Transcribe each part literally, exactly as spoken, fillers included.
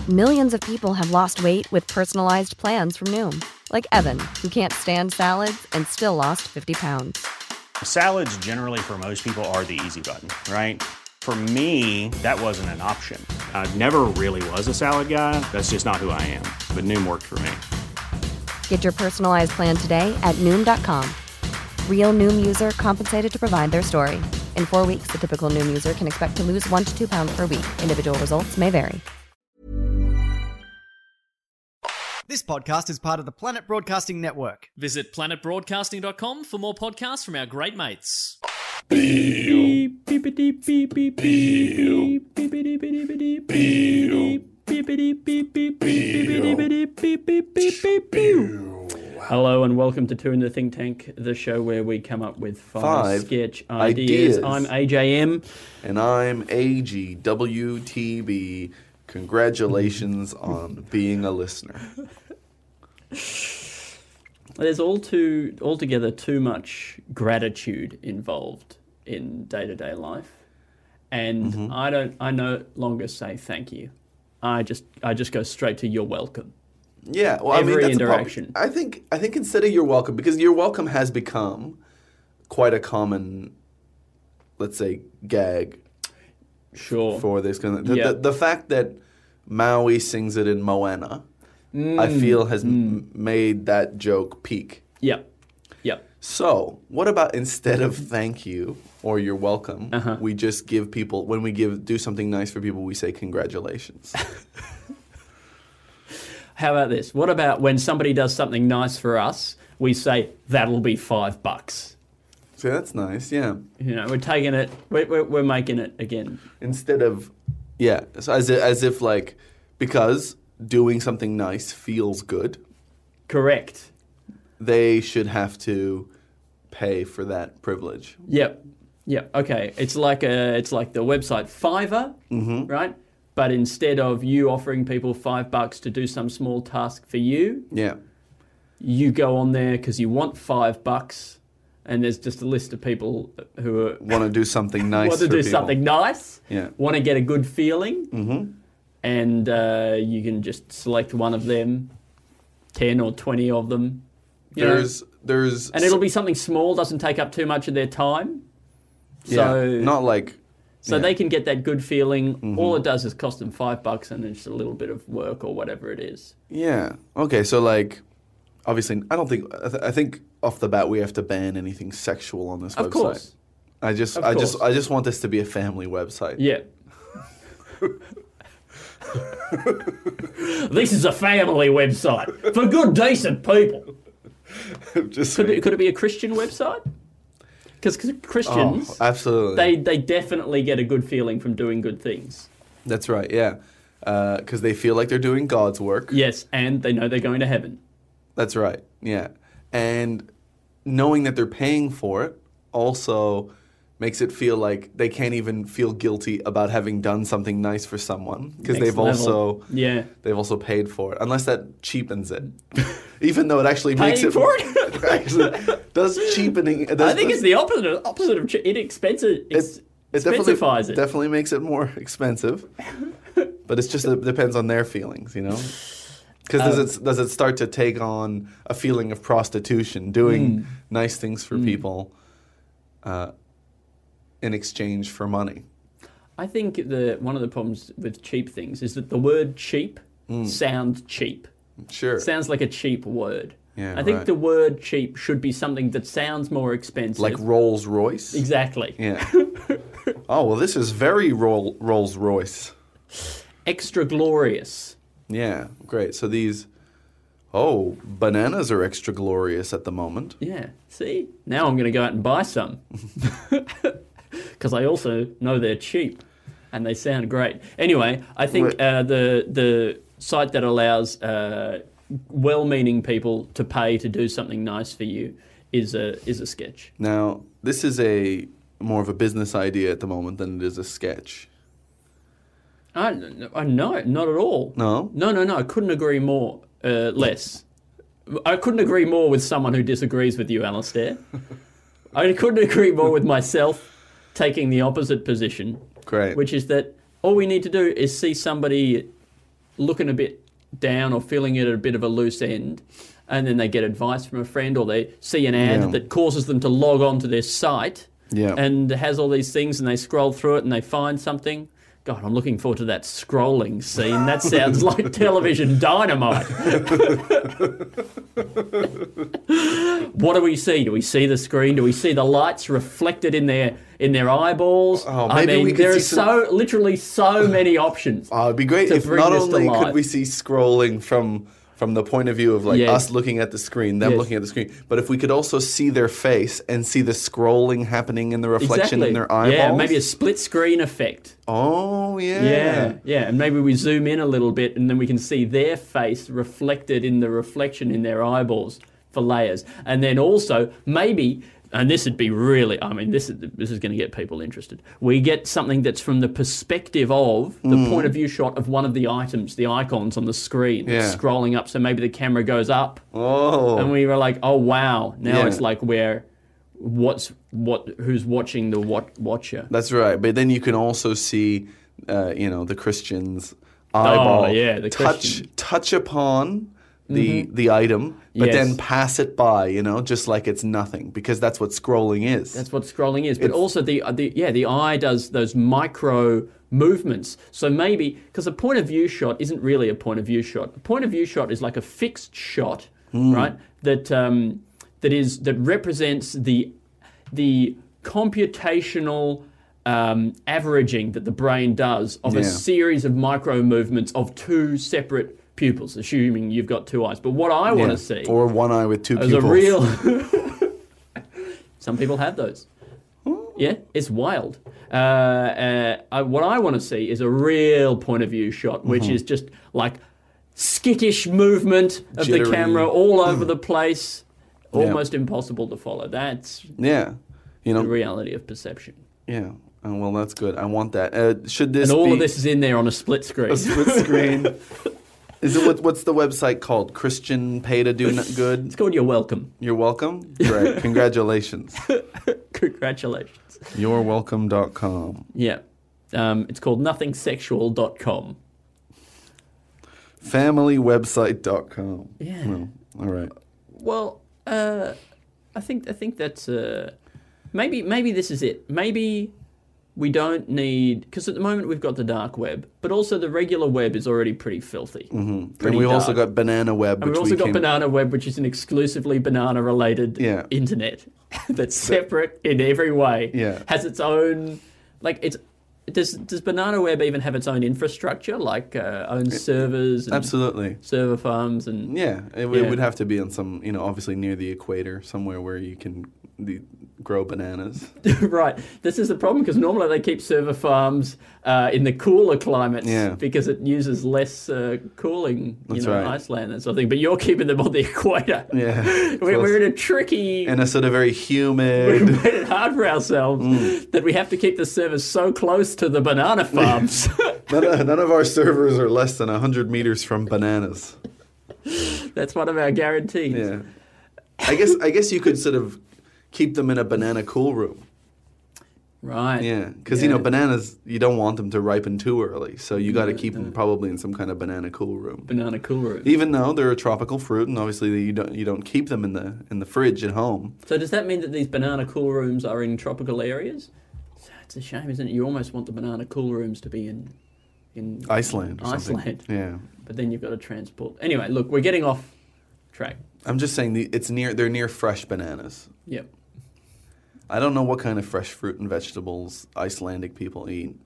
Millions of people have lost weight with personalized plans from Noom. Like Evan, who can't stand salads and still lost fifty pounds. Salads generally for most people are the easy button, right? For me, that wasn't an option. I never really was a salad guy. That's just not who I am. But Noom worked for me. Get your personalized plan today at Noom dot com. Real Noom user compensated to provide their story. In four weeks, the typical Noom user can expect to lose one to two pounds per week. Individual results may vary. This podcast is part of the Planet Broadcasting Network. Visit planet broadcasting dot com for more podcasts from our great mates. Hello and welcome to Two in the Think Tank, the show where we come up with five, Five sketch ideas. ideas. I'm A J M. And I'm A G W T B. Congratulations on being a listener. There's all too altogether too much gratitude involved in day-to-day life, and Mm-hmm. I don't. I no longer say thank you. I just I just go straight to you're welcome. Yeah, well, I Every mean, that's interaction. A problem. I think I think instead of you're welcome, because you're welcome has become quite a common, let's say, gag Sure. for this kind of the, Yeah. the, the fact that Maui sings it in Moana, I feel has m- made that joke peak. Yep. Yep. So, what about instead of thank you or you're welcome, Uh-huh. we just give people, when we give do something nice for people, we say congratulations. How about this? What about when somebody does something nice for us, we say that'll be five bucks. So that's nice, yeah. You know, we're taking it. We're, we're, we're making it again. Instead of, yeah, so as if, as if like, because doing something nice feels good, Correct. they should have to pay for that privilege. Yep. Yep. Okay. It's like a. It's like the website Fiverr, Mm-hmm. right? But instead of you offering people five bucks to do some small task for you, Yeah. you go on there because you want five bucks, and there's just a list of people who are, Want to do something nice want to for do people. something nice, Yeah. want to get a good feeling, Mm-hmm. and uh, you can just select one of them, ten or twenty of them. you know. There's, there's, And it'll be something small, doesn't take up too much of their time. So, yeah, not like, so yeah. they can get that good feeling. All it does is cost them five bucks and it's a little bit of work or whatever it is. yeah. Okay, so like, obviously, I don't think, I, th- I think off the bat we have to ban anything sexual on this Of website. course. I just, Of I just, course. I just want this to be a family website. Yeah. This is a family website for good, decent people. just Could it, could it be a Christian website? Because Christians, Oh, absolutely. they, they definitely get a good feeling from doing good things. That's right, yeah. Because they feel like they're doing God's work. Yes, and they know they're going to heaven. That's right, yeah. And knowing that they're paying for it also makes it feel like they can't even feel guilty about having done something nice for someone because Next they've level. also Yeah. they've also paid for it. Unless that cheapens it, even though it actually makes Paying it for it? actually does cheapening. Does, I think it's the opposite opposite of ch- it expensive. Ex- it definitely expensifies it. definitely makes it more expensive, but it's just it depends on their feelings, you know. Because Um, does it does it start to take on a feeling of prostitution, doing Mm. nice things for people uh, in exchange for money? I think the one of the problems with cheap things is that the word cheap Mm. sounds cheap. Sure. Sounds like a cheap word. Yeah, I think right. the word cheap should be something that sounds more expensive. Like Rolls Royce. Exactly. Yeah. Oh well, this is very Roll, Rolls Royce. Extra glorious. Yeah, great. So these, oh, bananas are extra glorious at the moment. Yeah. See? Now I'm going to go out and buy some. Because I also know they're cheap and they sound great. Anyway, I think Right. uh, the the site that allows uh, well-meaning people to pay to do something nice for you is a is a sketch. Now, this is a more of a business idea at the moment than it is a sketch. I, I no, not at all. No? No, no, no. I couldn't agree more. Uh, less. I couldn't agree more with someone who disagrees with you, Alistair. I couldn't agree more with myself taking the opposite position, Great. which is that all we need to do is see somebody looking a bit down or feeling it at a bit of a loose end, and then they get advice from a friend or they see an ad Yeah. that causes them to log on to their site Yeah. and has all these things, and they scroll through it and they find something. God, I'm looking forward to that scrolling scene. That sounds like television dynamite. What do we see? Do we see the screen? Do we see the lights reflected in their in their eyeballs? Oh, I maybe mean, we could there see are some- so literally so many options. Oh, it'd be great to if bring not this to only life. could we see scrolling from from the point of view of like Yes. us looking at the screen, them Yes. looking at the screen, but if we could also see their face and see the scrolling happening in the reflection Exactly. in their eyeballs. Yeah, maybe a split screen effect. Oh yeah. Yeah, yeah, and maybe we zoom in a little bit, and then we can see their face reflected in the reflection in their eyeballs for layers, and then also maybe, and this would be really, I mean, this is this is going to get people interested. We get something that's from the perspective of the Mm. point of view shot of one of the items, the icons on the screen, Yeah. scrolling up. So maybe the camera goes up, Oh. and we were like, oh wow, now Yeah. it's like we're what's what who's watching the wat- watcher. That's right. But then you can also see, uh, you know, the Christian's eyeball Oh, yeah, the touch Christian. touch upon the the item, but Yes. then pass it by. You know, just like it's nothing, because that's what scrolling is. That's what scrolling is. But It's- also the the yeah the eye does those micro movements. So maybe because a point of view shot isn't really a point of view shot. A point of view shot is like a fixed shot, Hmm. right? That um, that is that represents the the computational um, averaging that the brain does of Yeah. a series of micro movements of two separate pupils, assuming you've got two eyes. But what I want to see or one eye with two is pupils. a real. Some people have those. Yeah, it's wild. Uh, uh, I, what I want to see is a real point of view shot, which Mm-hmm. is just like skittish movement of Jittery. the camera all over the place, Yeah. almost impossible to follow. That's Yeah, you know. the reality of perception. Yeah. Oh, well, that's good. I want that. Uh, should this And all be of this is in there on a split screen. a split screen? Is it what, what's the website called? Christian Pay to Do N- Good. It's called You're Welcome. You're welcome. Great. Congratulations. Congratulations. You're welcome dot com. Yeah. Um, it's called nothing sexual dot com. family website dot com. Yeah. Well, all right. Well, uh, I think I think that's uh, maybe maybe this is it. Maybe we don't need, because at the moment we've got the dark web, but also the regular web is already pretty filthy. Mm-hmm. And we've also got Banana Web, And which we've also we got came, Banana Web, which is an exclusively banana-related Yeah. internet that's separate in every way. Yeah. Has its own, like it's. Does does Banana Web even have its own infrastructure, like uh, own servers and Absolutely. server farms and Yeah, it, w- Yeah. it would have to be on some, you know, obviously near the equator, somewhere where you can the, grow bananas. Right. This is the problem because normally they keep server farms uh, in the cooler climates Yeah. because it uses less uh, cooling, you That's know, right. Iceland and sort of thing. But you're keeping them on the equator. Yeah. We're, we're in a tricky. in a sort of very We've humid. made it hard for ourselves Mm. that we have to keep the servers so close to the banana farms. none, of, none of our servers are less than one hundred meters from bananas. That's one of our guarantees. Yeah. I guess I guess you could sort of keep them in a banana cool room. Right. Yeah, because you know Yeah. bananas, you don't want them to ripen too early, so you got to keep them probably in some kind of banana cool room. Banana cool room. Even though they're a tropical fruit, and obviously you don't you don't keep them in the in the fridge at home. So does that mean that these banana cool rooms are in tropical areas? So it's a shame, isn't it? You almost want the banana cool rooms to be in in Iceland or something. Iceland. Yeah, But then you've got to transport. Anyway, look, we're getting off track. I'm just saying the, it's near they're near fresh bananas. Yep. I don't know what kind of fresh fruit and vegetables Icelandic people eat.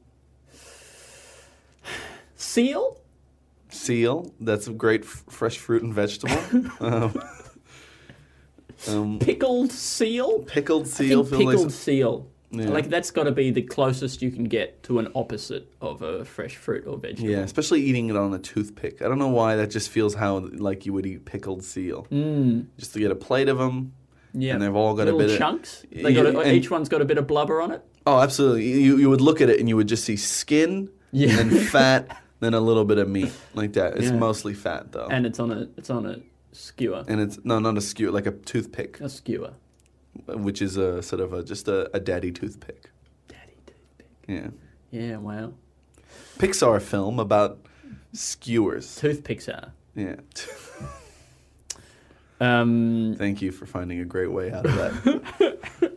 Seal? Seal, that's a great f- fresh fruit and vegetable. um, um, Pickled seal? pickled I seal, think feel like pickled some- seal. Yeah. Like that's got to be the closest you can get to an opposite of a fresh fruit or vegetable. Yeah, especially eating it on a toothpick. I don't know why that just feels how like you would eat pickled seal. Mm. Just to get a plate of them, Yeah. and they've all got Little a bit chunks. of They got Yeah, a, and- each one's got a bit of blubber on it. Oh, absolutely. You you would look at it and you would just see skin, Yeah. and then fat, then a little bit of meat like that. It's Yeah. mostly fat though, And it's on a it's on a skewer. and it's no, not a skewer, like a toothpick, A skewer. which is a sort of a just a, a daddy toothpick. Daddy toothpick. Yeah, Yeah, wow. Pixar film about skewers. Toothpicks are. Yeah. Um, Thank you for finding a great way out of that.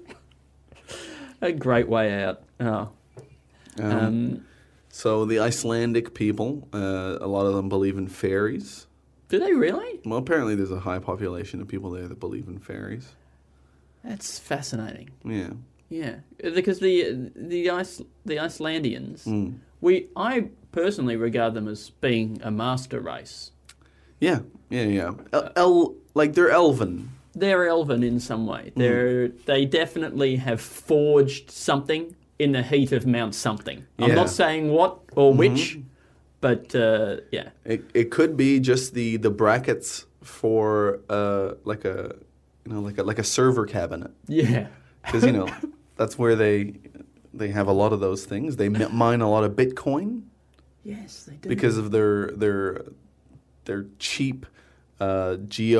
a great way out. Oh. Um, Um, so the Icelandic people, uh, a lot of them believe in fairies. do they really? Well, apparently there's a high population of people there that believe in fairies. That's fascinating. Yeah. Yeah, because the the Ice, the Icelandians, Mm. we I personally regard them as being a master race. Yeah, yeah, yeah. El, el like they're elven. They're elven in some way. They're they definitely have forged something in the heat of Mount something. I'm Yeah. not saying what or which, but uh, yeah, It it could be just the the brackets for uh like a you know like a like a server cabinet, yeah, because you know that's where they they have a lot of those things. They mi- mine a lot of Bitcoin yes, they do. because of their their their cheap uh,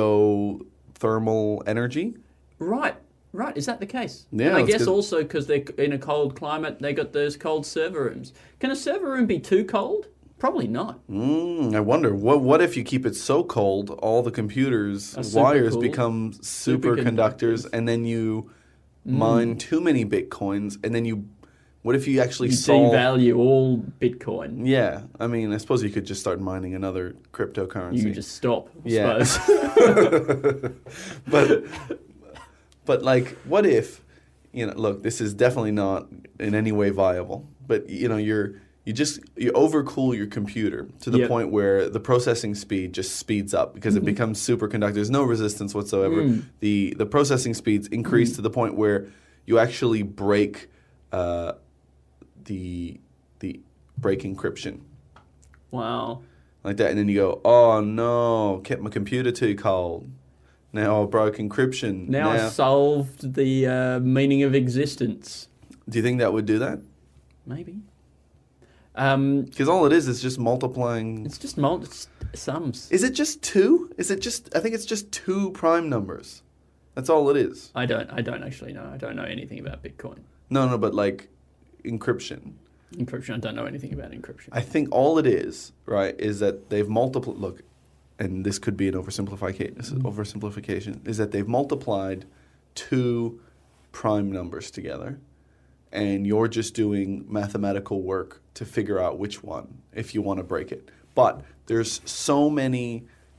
geothermal energy. right, right, is that the case? Yeah, and I that's guess good. also because they're in a cold climate, they got those cold server rooms. Can a server room be too cold? Probably not. Mm, I wonder what what if you keep it so cold, all the computers Are super wires cool. become Superconductors. superconductors, and then you mine too many bitcoins, and then you, what if you actually You solve? devalue all Bitcoin. Yeah, I mean, I suppose you could just start mining another cryptocurrency. You can just stop, I Yeah. suppose. but but like, what if, you know, look, this is definitely not in any way viable, but you know, you're you just you overcool your computer to the Yep. point where the processing speed just speeds up because it becomes superconductor. There's no resistance whatsoever. The the processing speeds increase to the point where you actually break uh, the the break encryption. Wow. Like that, and then you go, oh no, kept my computer too cold. Now I broke encryption. Now I solved the uh, meaning of existence. Do you think that would do that? Maybe. Um, Because all it is is just multiplying. it's just mul- it's sums. Is it just two? Is it just? I think it's just two prime numbers. That's all it is. I don't. I don't actually know. I don't know anything about Bitcoin No, no, but like encryption. encryption. I don't know anything about encryption. I think all it is, right, is that they've multiplied. Look, and this could be an oversimplification. Oversimplification is that they've multiplied two prime numbers together, and you're just doing mathematical work to figure out which one if you want to break it. But there's so many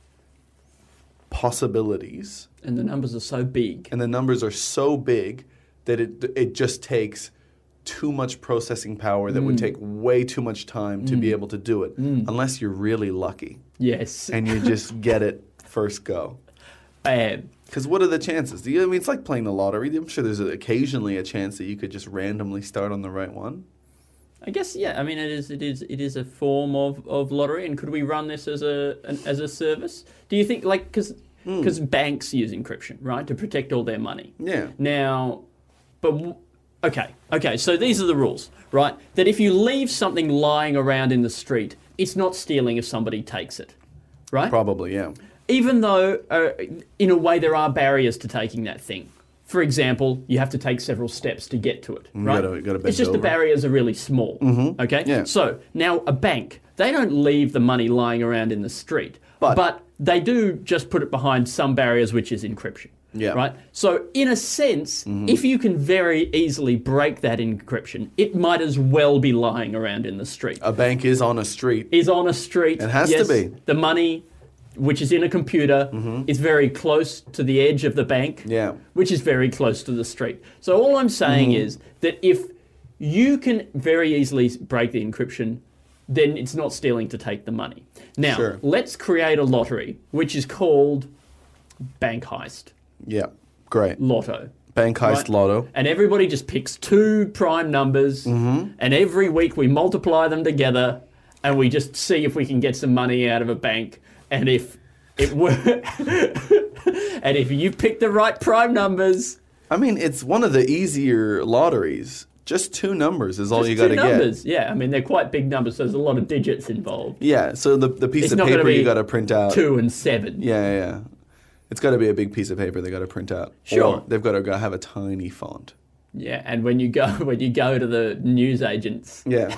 possibilities, and the numbers are so big. and the numbers are so big that it it just takes too much processing power that would take way too much time to be able to do it, unless you're really lucky Yes. and you just get it first go. Bam. Because what are the chances? Do you, I mean, it's like playing the lottery. I'm sure there's occasionally a chance that you could just randomly start on the right one. I guess yeah. I mean, it is. It is. It is a form of, of lottery. And could we run this as a an, as a service? Do you think like because because banks use encryption, right, to protect all their money? Yeah. Now, but w- okay, okay. So these are the rules, right? That if you leave something lying around in the street, it's not stealing if somebody takes it, right? Probably, yeah. Even though, uh, in a way, there are barriers to taking that thing. For example, you have to take several steps to get to it, right? gotta- gotta bend it's just the over. barriers are really small, okay? Yeah. So now a bank, they don't leave the money lying around in the street, But- but they do just put it behind some barriers, which is encryption. Yeah. Right? So, in a sense, if you can very easily break that encryption, it might as well be lying around in the street. A bank is on a street. Is on a street. It has to yes, be. The money, which is in a computer, is very close to the edge of the bank, Yeah. which is very close to the street. So all I'm saying Mm-hmm. is that if you can very easily break the encryption, then it's not stealing to take the money. Now, Sure. let's create a lottery, which is called Bank Heist Yeah, great. Lotto. Bank heist Right. lotto. And everybody just picks two prime numbers, Mm-hmm. and every week we multiply them together, and we just see if we can get some money out of a bank. And if it were, and if you pick the right prime numbers, I mean, it's one of the easier lotteries. Just two numbers is all just you got two to get. numbers. Yeah, I mean they're quite big numbers, so there's a lot of digits involved. Yeah, so the the piece It's of not gonna paper you be got to print out. Two and seven. Yeah, yeah, yeah. It's got to be a big piece of paper they got to print out. Sure. Or they've got to go have a tiny font. Yeah, and when you go when you go to the newsagents Yeah.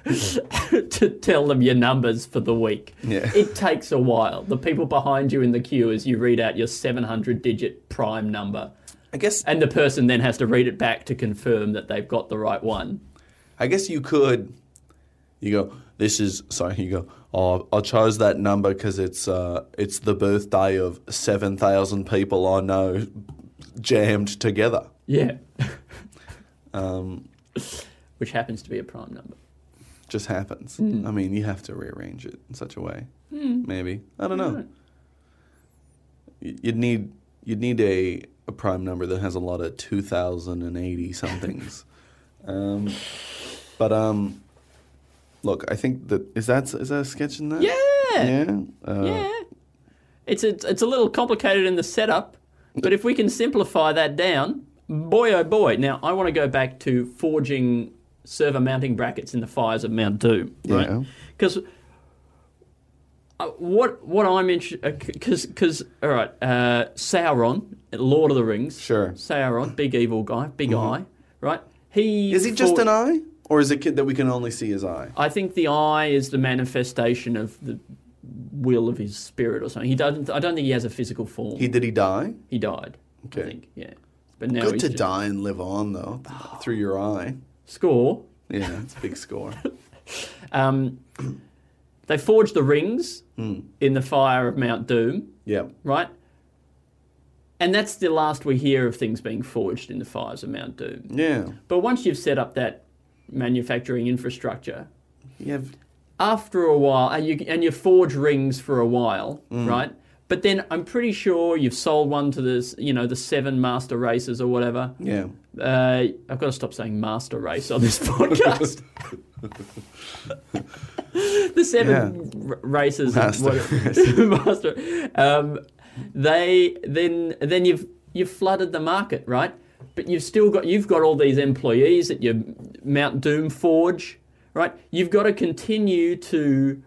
to tell them your numbers for the week, Yeah. it takes a while. The people behind you in the queue as you read out your seven hundred digit prime number, I guess and the person then has to read it back to confirm that they've got the right one. I guess you could. You go. This is sorry. You go. Oh, I chose that number because it's uh, it's the birthday of seven thousand people I know, jammed together. Yeah. Um, Which happens to be a prime number. just happens. Mm. I mean, you have to rearrange it in such a way. Maybe I don't know. Y- You'd need you'd need a, a prime number that has a lot of two thousand and eighty somethings. um, but um, look, I think that is that is that a sketch in that? Yeah. Yeah. Uh, Yeah. It's a, it's a little complicated in the setup, but if we can simplify that down, boy oh boy. Now, I want to go back to forging server mounting brackets in the fires of Mount Doom. Right? Yeah. Because uh, what what I'm interested... Because, because all right, uh, Sauron, Lord of the Rings. Sure. Sauron, big evil guy, big eye, right? He Is he just fought- an eye, or is it kid that we can only see his eye? I think the eye is the manifestation of the will of his spirit or something. He doesn't. I don't think he has a physical form. He did he die? He died. Okay. I think. Yeah. But now Good he's to just- die and live on though, through your eye. Score. Yeah, it's a big score. Um, they forged the rings Hmm. in the fire of Mount Doom, Yeah. right? And that's the last we hear of things being forged in the fires of Mount Doom. Yeah. But once you've set up that manufacturing infrastructure, You have after a while, and you and you forge rings for a while, Mm. right? But then I'm pretty sure you've sold one to this, you know, the seven master races or whatever. yeah. Uh, I've got to stop saying master race on this podcast. the seven Yeah. r- races, Master and what, master. Um, they then then you've you've flooded the market, right? But you've still got you've got all these employees at your Mount Doom Forge, right? You've got to continue to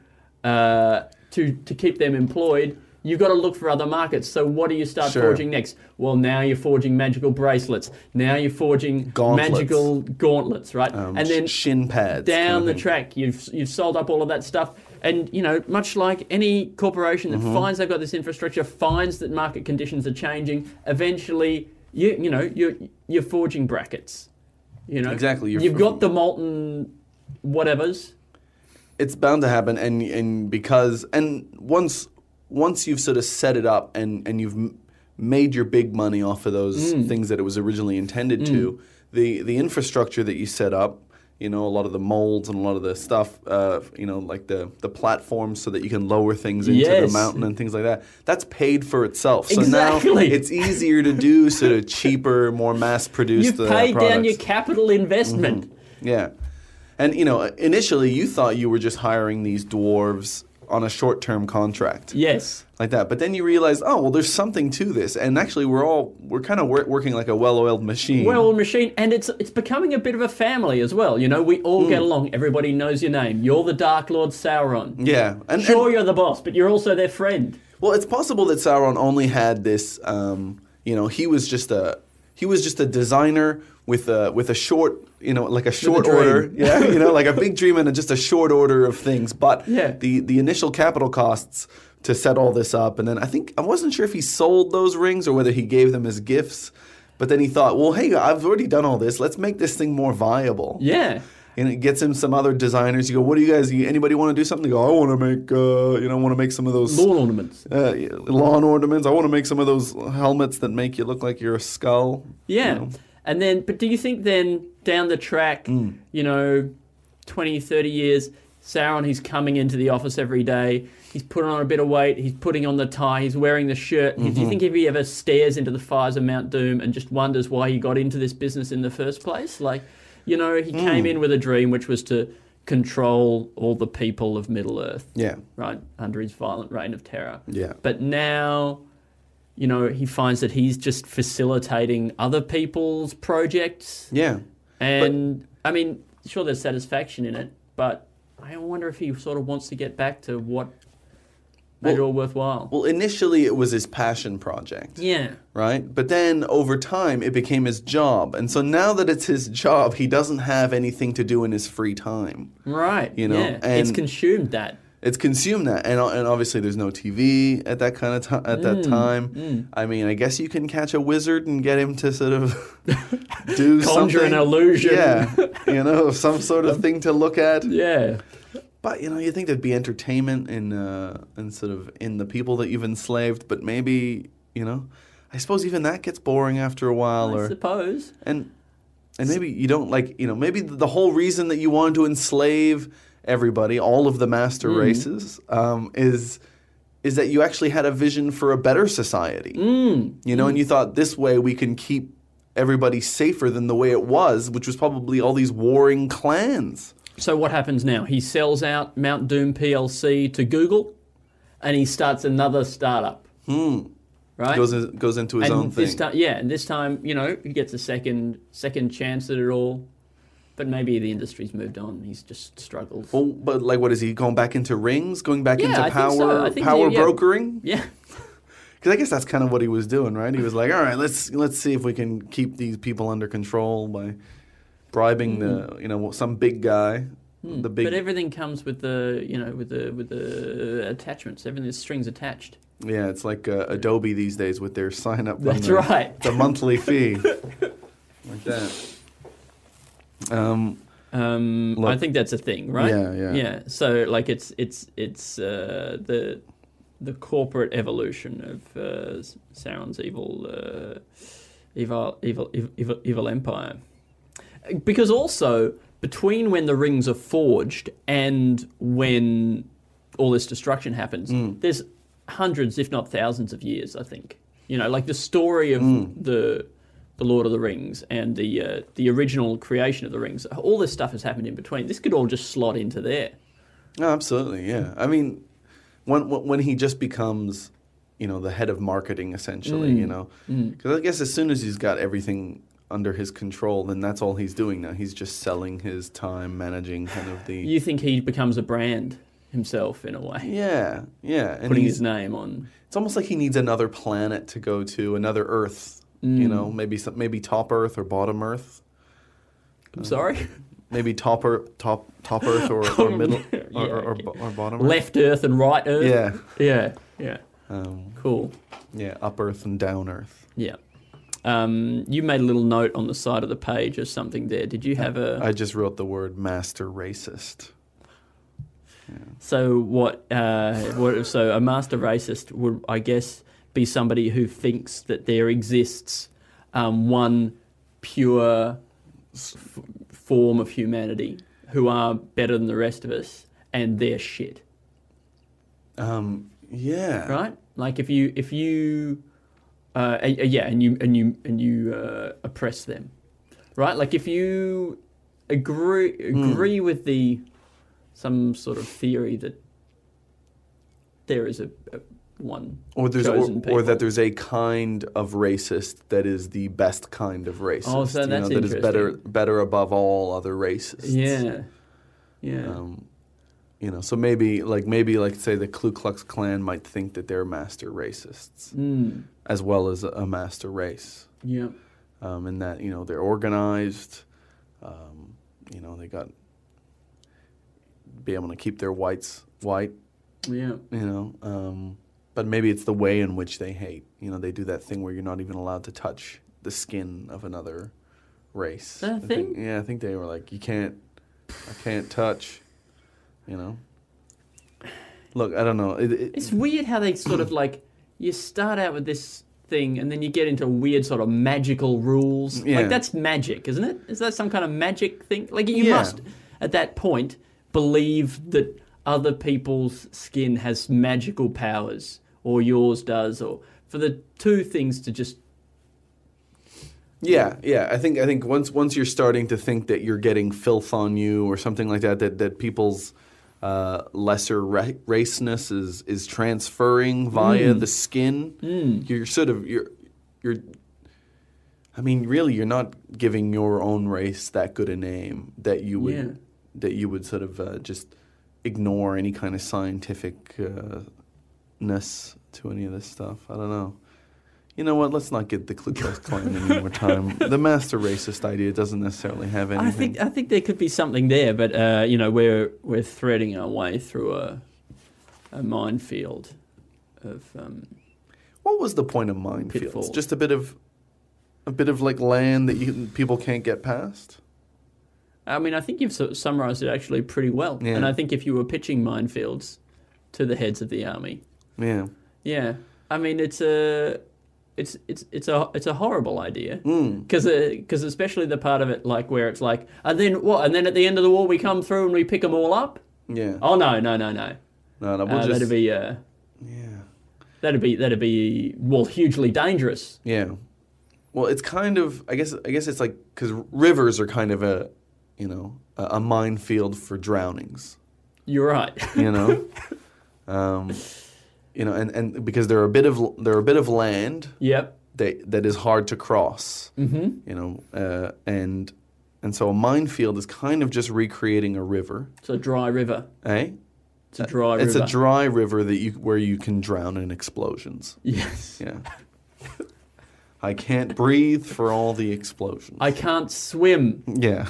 uh, to to keep them employed. You've got to look for other markets. So what do you start Sure. forging next? Well, now you're forging magical bracelets. Now you're forging Gauntlets. magical gauntlets, right? Um, and then sh- shin pads. down kind of the thing. track, you've you've sold up all of that stuff. And, you know, much like any corporation that Mm-hmm. finds they've got this infrastructure, finds that market conditions are changing, eventually, you you know, you're, you're forging brackets. You know? Exactly, you're You've f- got the molten whatevers. It's bound to happen, and and because and once once you've sort of set it up and and you've m- made your big money off of those Mm. things that it was originally intended to, the the infrastructure that you set up, you know, a lot of the molds and a lot of the stuff, uh, you know, like the the platforms so that you can lower things into Yes. the mountain and things like that. That's paid for itself. So Exactly. now it's easier to do sort of cheaper, more mass produced. You've uh, paid down products. your capital investment. Yeah. And, you know, initially you thought you were just hiring these dwarves on a short-term contract. Yes. Like that. But then you realize, oh, well, there's something to this. And actually we're all, we're kind of wor- working like a well-oiled machine. Well, machine, and it's it's becoming a bit of a family as well. You know, we all Hmm. get along. Everybody knows your name. You're the Dark Lord Sauron. yeah. And, Sure, and- you're the boss, but you're also their friend. well, it's possible that Sauron only had this, um, you know, he was just a, he was just a designer with a, with a short, you know, like a short dream. order. Yeah. You know, like a big dream and a, just a short order of things. But Yeah. the, the initial capital costs to set all this up. And then I think, I wasn't sure if he sold those rings or whether he gave them as gifts. But then he thought, well, hey, I've already done all this. Let's make this thing more viable. Yeah. And it gets him some other designers. You go, what do you guys, anybody want to do something? They go, I want to make, uh, you know, I want to make some of those Lawn ornaments. uh, lawn ornaments. I want to make some of those helmets that make you look like you're a skull. Yeah. You know. And then, but do you think then down the track, Mm. you know, twenty, thirty years, Sauron, he's coming into the office every day. He's putting on a bit of weight. He's putting on the tie. He's wearing the shirt. Do Mm-hmm. you think if he ever stares into the fires of Mount Doom and just wonders why he got into this business in the first place? Like, you know, he Mm. came in with a dream, which was to control all the people of Middle Earth, Yeah. right, under his violent reign of terror. Yeah. But now, you know, he finds that he's just facilitating other people's projects. Yeah. And, I mean, sure, there's satisfaction in it, but I wonder if he sort of wants to get back to what made it Well- all worthwhile. Well, initially it was his passion project. yeah. Right? But then over time it became his job. And so now that it's his job, he doesn't have anything to do in his free time. Right. You know, yeah. and- it's consumed that. It's consumed that. And, and obviously there's no T V at that kind of time at Mm, that time. I mean, I guess you can catch a wizard and get him to sort of do Conjure something. an illusion. Yeah. You know, some sort of thing to look at. Yeah. But you know, you think there'd be entertainment in uh, in sort of in the people that you've enslaved, but maybe, you know, I suppose even that gets boring after a while, I or suppose. and and maybe you don't like, you know, maybe the whole reason that you wanted to enslave everybody, all of the master Mm. races, um, is is that you actually had a vision for a better society, Mm. you know, and you thought this way we can keep everybody safer than the way it was, which was probably all these warring clans. So what happens now? He sells out Mount Doom P L C to Google, and he starts another startup. Hmm. Right? Goes in, goes into his and own this thing. time, yeah, and this time, you know, he gets a second second chance at it all. But maybe the industry's moved on. He's just struggled. Well, but like, what is he going back into rings? Going back Yeah, into I think power, so. I think power he- yeah. brokering? Yeah. Because I guess that's kind of what he was doing, right? He was like, all right, let's let's see if we can keep these people under control by bribing the, you know, some big guy, the big. Hmm. But everything comes with the, you know, with the with the attachments. Everything, the strings attached. Yeah, it's like uh, Adobe these days with their sign up. That's the, right. The monthly fee, like that. Um, Um, Look- I think that's a thing, right? Yeah, yeah. Yeah. So like it's it's it's uh, the the corporate evolution of uh, Sauron's evil, uh, evil, evil, evil, evil empire. Because also between when the rings are forged and when all this destruction happens, Mm. there's hundreds, if not thousands, of years. I think you know, like the story of Mm. the the Lord of the Rings and the uh, the original creation of the rings. All this stuff has happened in between. This could all just slot into there. no, absolutely, yeah. I mean, when when when he just becomes, you know, the head of marketing, essentially, Mm. you know, because I guess as soon as he's got everything under his control, then that's all he's doing now. He's just selling his time, managing kind of the. You think he becomes a brand himself in a way, Yeah, yeah, and putting he's, his name on. it's almost like he needs another planet to go to, another Earth. You know, maybe some, maybe top Earth or bottom Earth. I'm sorry, Maybe top Earth, top top Earth or, or middle or, Yeah, or, or, okay. bo- or bottom Earth. left Earth and right Earth. Yeah, yeah, yeah. um, Cool. yeah, up Earth and down Earth. Yeah. Um, you made a little note on the side of the page or something there. Did you have a? I just wrote the word master racist. So what? Uh, what? So a master racist would, I guess, be somebody who thinks that there exists um, one pure f- form of humanity who are better than the rest of us, and they're shit. Um, yeah, Right? Like if you if you uh, uh, yeah, and you and you and you uh, oppress them, right? Like if you agree agree with the some sort of theory that there is a, a one Or there's or, chosen people. or that there's a kind of racist that is the best kind of racist. Oh, so you that's know, that is better interesting. better above all other racists. yeah yeah Um, you know, so maybe like maybe like say the Ku Klux Klan might think that they're master racists mm, as well as a, a master race, yeah um, in that you know they're organized, um, you know they got be able to keep their whites white, yeah you know, um, but maybe it's the way in which they hate. You know, they do that thing where you're not even allowed to touch the skin of another race. that a I think- thing? yeah, I think they were like, you can't, I can't touch. You know, look, I don't know. It, it, It's weird how they sort of like you start out with this thing and then you get into weird sort of magical rules. Yeah. Like that's magic, isn't it? Is that some kind of magic thing? Like you Yeah. must at that point believe that other people's skin has magical powers or yours does, or for the two things to just Yeah, yeah. I think I think once once you're starting to think that you're getting filth on you or something like that, that that people's uh, lesser ra- raceness is is transferring via the skin. Mm. You're sort of you're you're. I mean, really, you're not giving your own race that good a name that you would Yeah. that you would sort of uh, just ignore any kind of scientific uh, ness to any of this stuff. I don't know. You know what? Let's not get the Ku Klux Klan any more time. The master racist idea doesn't necessarily have anything. I think I think there could be something there, but uh, you know, we're we're threading our way through a a minefield of. Um, what was the point of minefields? Pitfalls. Just a bit of a bit of like land that you, people can't get past. I mean, I think you've sort of summarised it actually pretty well, Yeah. and I think if you were pitching minefields to the heads of the army, Yeah. yeah, I mean, it's a. It's it's it's a it's a horrible idea Mm. because because especially the part of it like where it's like and then what and then at the end of the war we come through and we pick them all up. Yeah. Oh no no no no. No, no, we'll Uh, just that'd be uh, yeah. that'd be that'd be well hugely dangerous. Yeah. Well, it's kind of I guess I guess it's like because rivers are kind of a you know a, a minefield for drownings. You're right. You know. um, You know, and, and because they're a bit of they're a bit of land Yep. that that is hard to cross. Mm-hmm. You know, uh, and and so a minefield is kind of just recreating a river, It's a dry river. eh? It's a dry It's river. a dry river that you where you can drown in explosions. Yes. Yeah. I can't breathe for all the explosions. I can't swim yeah.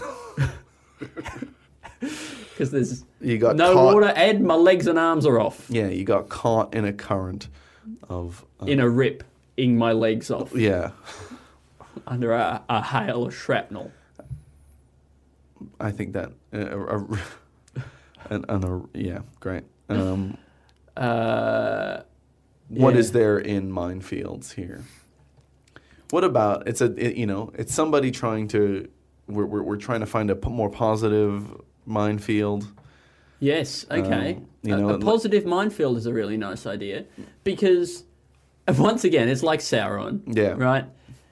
because there's You got no caught, water. Ed, my legs and arms are off Yeah, you got caught in a current of uh, in a rip, ing my legs off yeah. under a, a hail of shrapnel. I think that uh, a, a, and, and a, yeah, great. Um, Uh, What yeah. is there in minefields here? What about it's a it, you know it's somebody trying to we're we're, we're trying to find a p- more positive minefield. Yes, okay. Um, you A- know, a, it li- positive minefield is a really nice idea because, once again, it's like Sauron. Yeah. Right?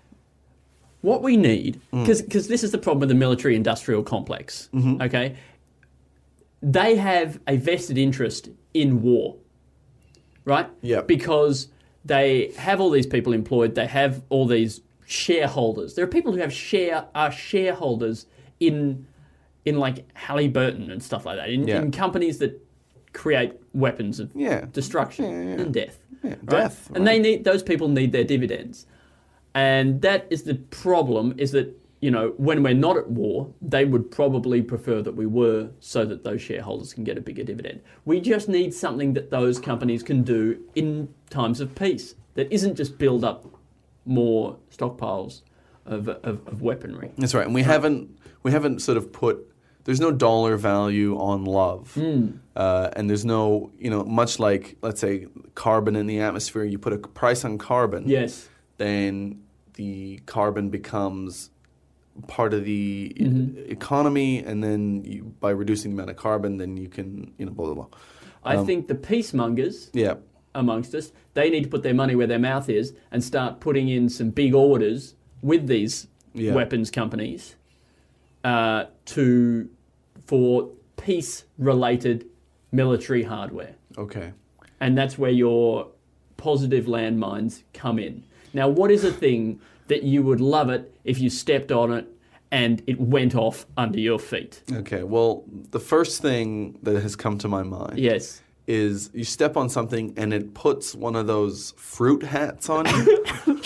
What we need, because this is the problem with the military-industrial complex, okay? They have a vested interest in war, right? Yep. Because they have all these people employed, they have all these shareholders. There are people who have share are shareholders in in like Halliburton and stuff like that, in, Yeah. in companies that create weapons of Yeah. destruction Yeah, yeah. and death. Yeah, right? death, And they need those people need their dividends. And that is the problem, is that, you know, when we're not at war, they would probably prefer that we were so that those shareholders can get a bigger dividend. We just need something that those companies can do in times of peace that isn't just build up more stockpiles of, of, of weaponry. That's right, and we haven't we haven't sort of put. There's no dollar value on love, Mm. uh, and there's no you know much like let's say carbon in the atmosphere. You put a price on carbon, Yes. then the carbon becomes part of the e- Mm-hmm. economy, and then you, by reducing the amount of carbon, then you can you know blah blah blah. I Um, think the peacemongers Yeah, amongst us, they need to put their money where their mouth is and start putting in some big orders with these Yeah. weapons companies uh, to for peace-related military hardware. okay. And that's where your positive landmines come in. Now, what is a thing that you would love it if you stepped on it and it went off under your feet? Okay, well, the first thing that has come to my mind Yes. is you step on something and it puts one of those fruit hats on you.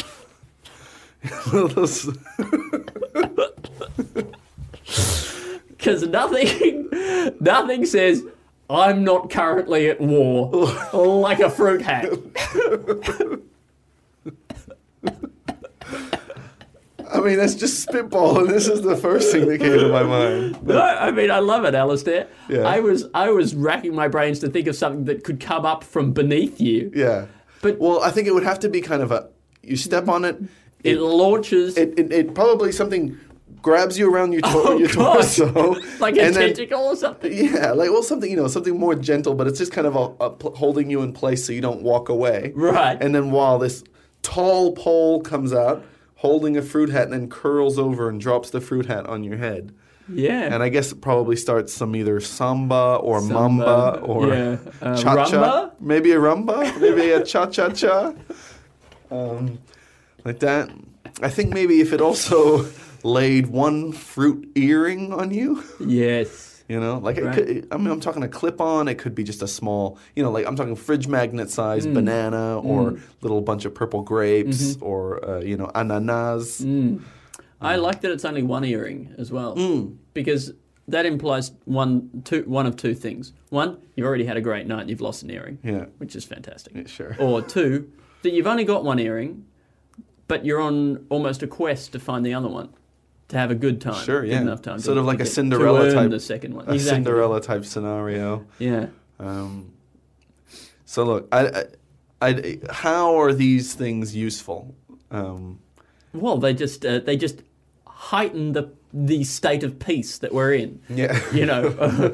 Those- Because nothing, nothing says, I'm not currently at war, like a fruit hat. I mean, that's just spitball, and this is the first thing that came to my mind. No, I mean, I love it, Alistair. Yeah. I was I was racking my brains to think of something that could come up from beneath you. Yeah. But- well, I think it would have to be kind of a you step on it, It launches it, it, it probably something grabs you around your, to- Oh, your God. torso. like a and then- tentacle or something. Yeah, like well, something you know, something more gentle, but it's just kind of a, a pl- holding you in place so you don't walk away. Right. And then while this tall pole comes out, holding a fruit hat, and then curls over and drops the fruit hat on your head. Yeah. And I guess it probably starts some either samba or Samba, mamba or yeah. Uh, cha cha. rumba? Maybe a rumba, maybe a cha cha cha. Um, like that. I think maybe if it also laid one fruit earring on you, Yes. You know, like Right. it could, I mean, I'm talking a clip-on. It could be just a small, you know, like I'm talking fridge magnet-sized banana or little bunch of purple grapes or uh, you know, ananas. I like that it's only one earring as well, Mm. because that implies one, two, one of two things. One, you've already had a great night and you've lost an earring, Yeah. which is fantastic. Yeah, sure. Or two, that you've only got one earring, but you're on almost a quest to find the other one, to have a good time. Sure, good yeah. enough time. Sort to, of like to a get- Cinderella to earn type- the second one. A Exactly. Cinderella type scenario. Yeah. Um, so look, I, I, I, how are these things useful? Um, Well, they just uh, they just heighten the the state of peace that we're in. yeah. You know, uh,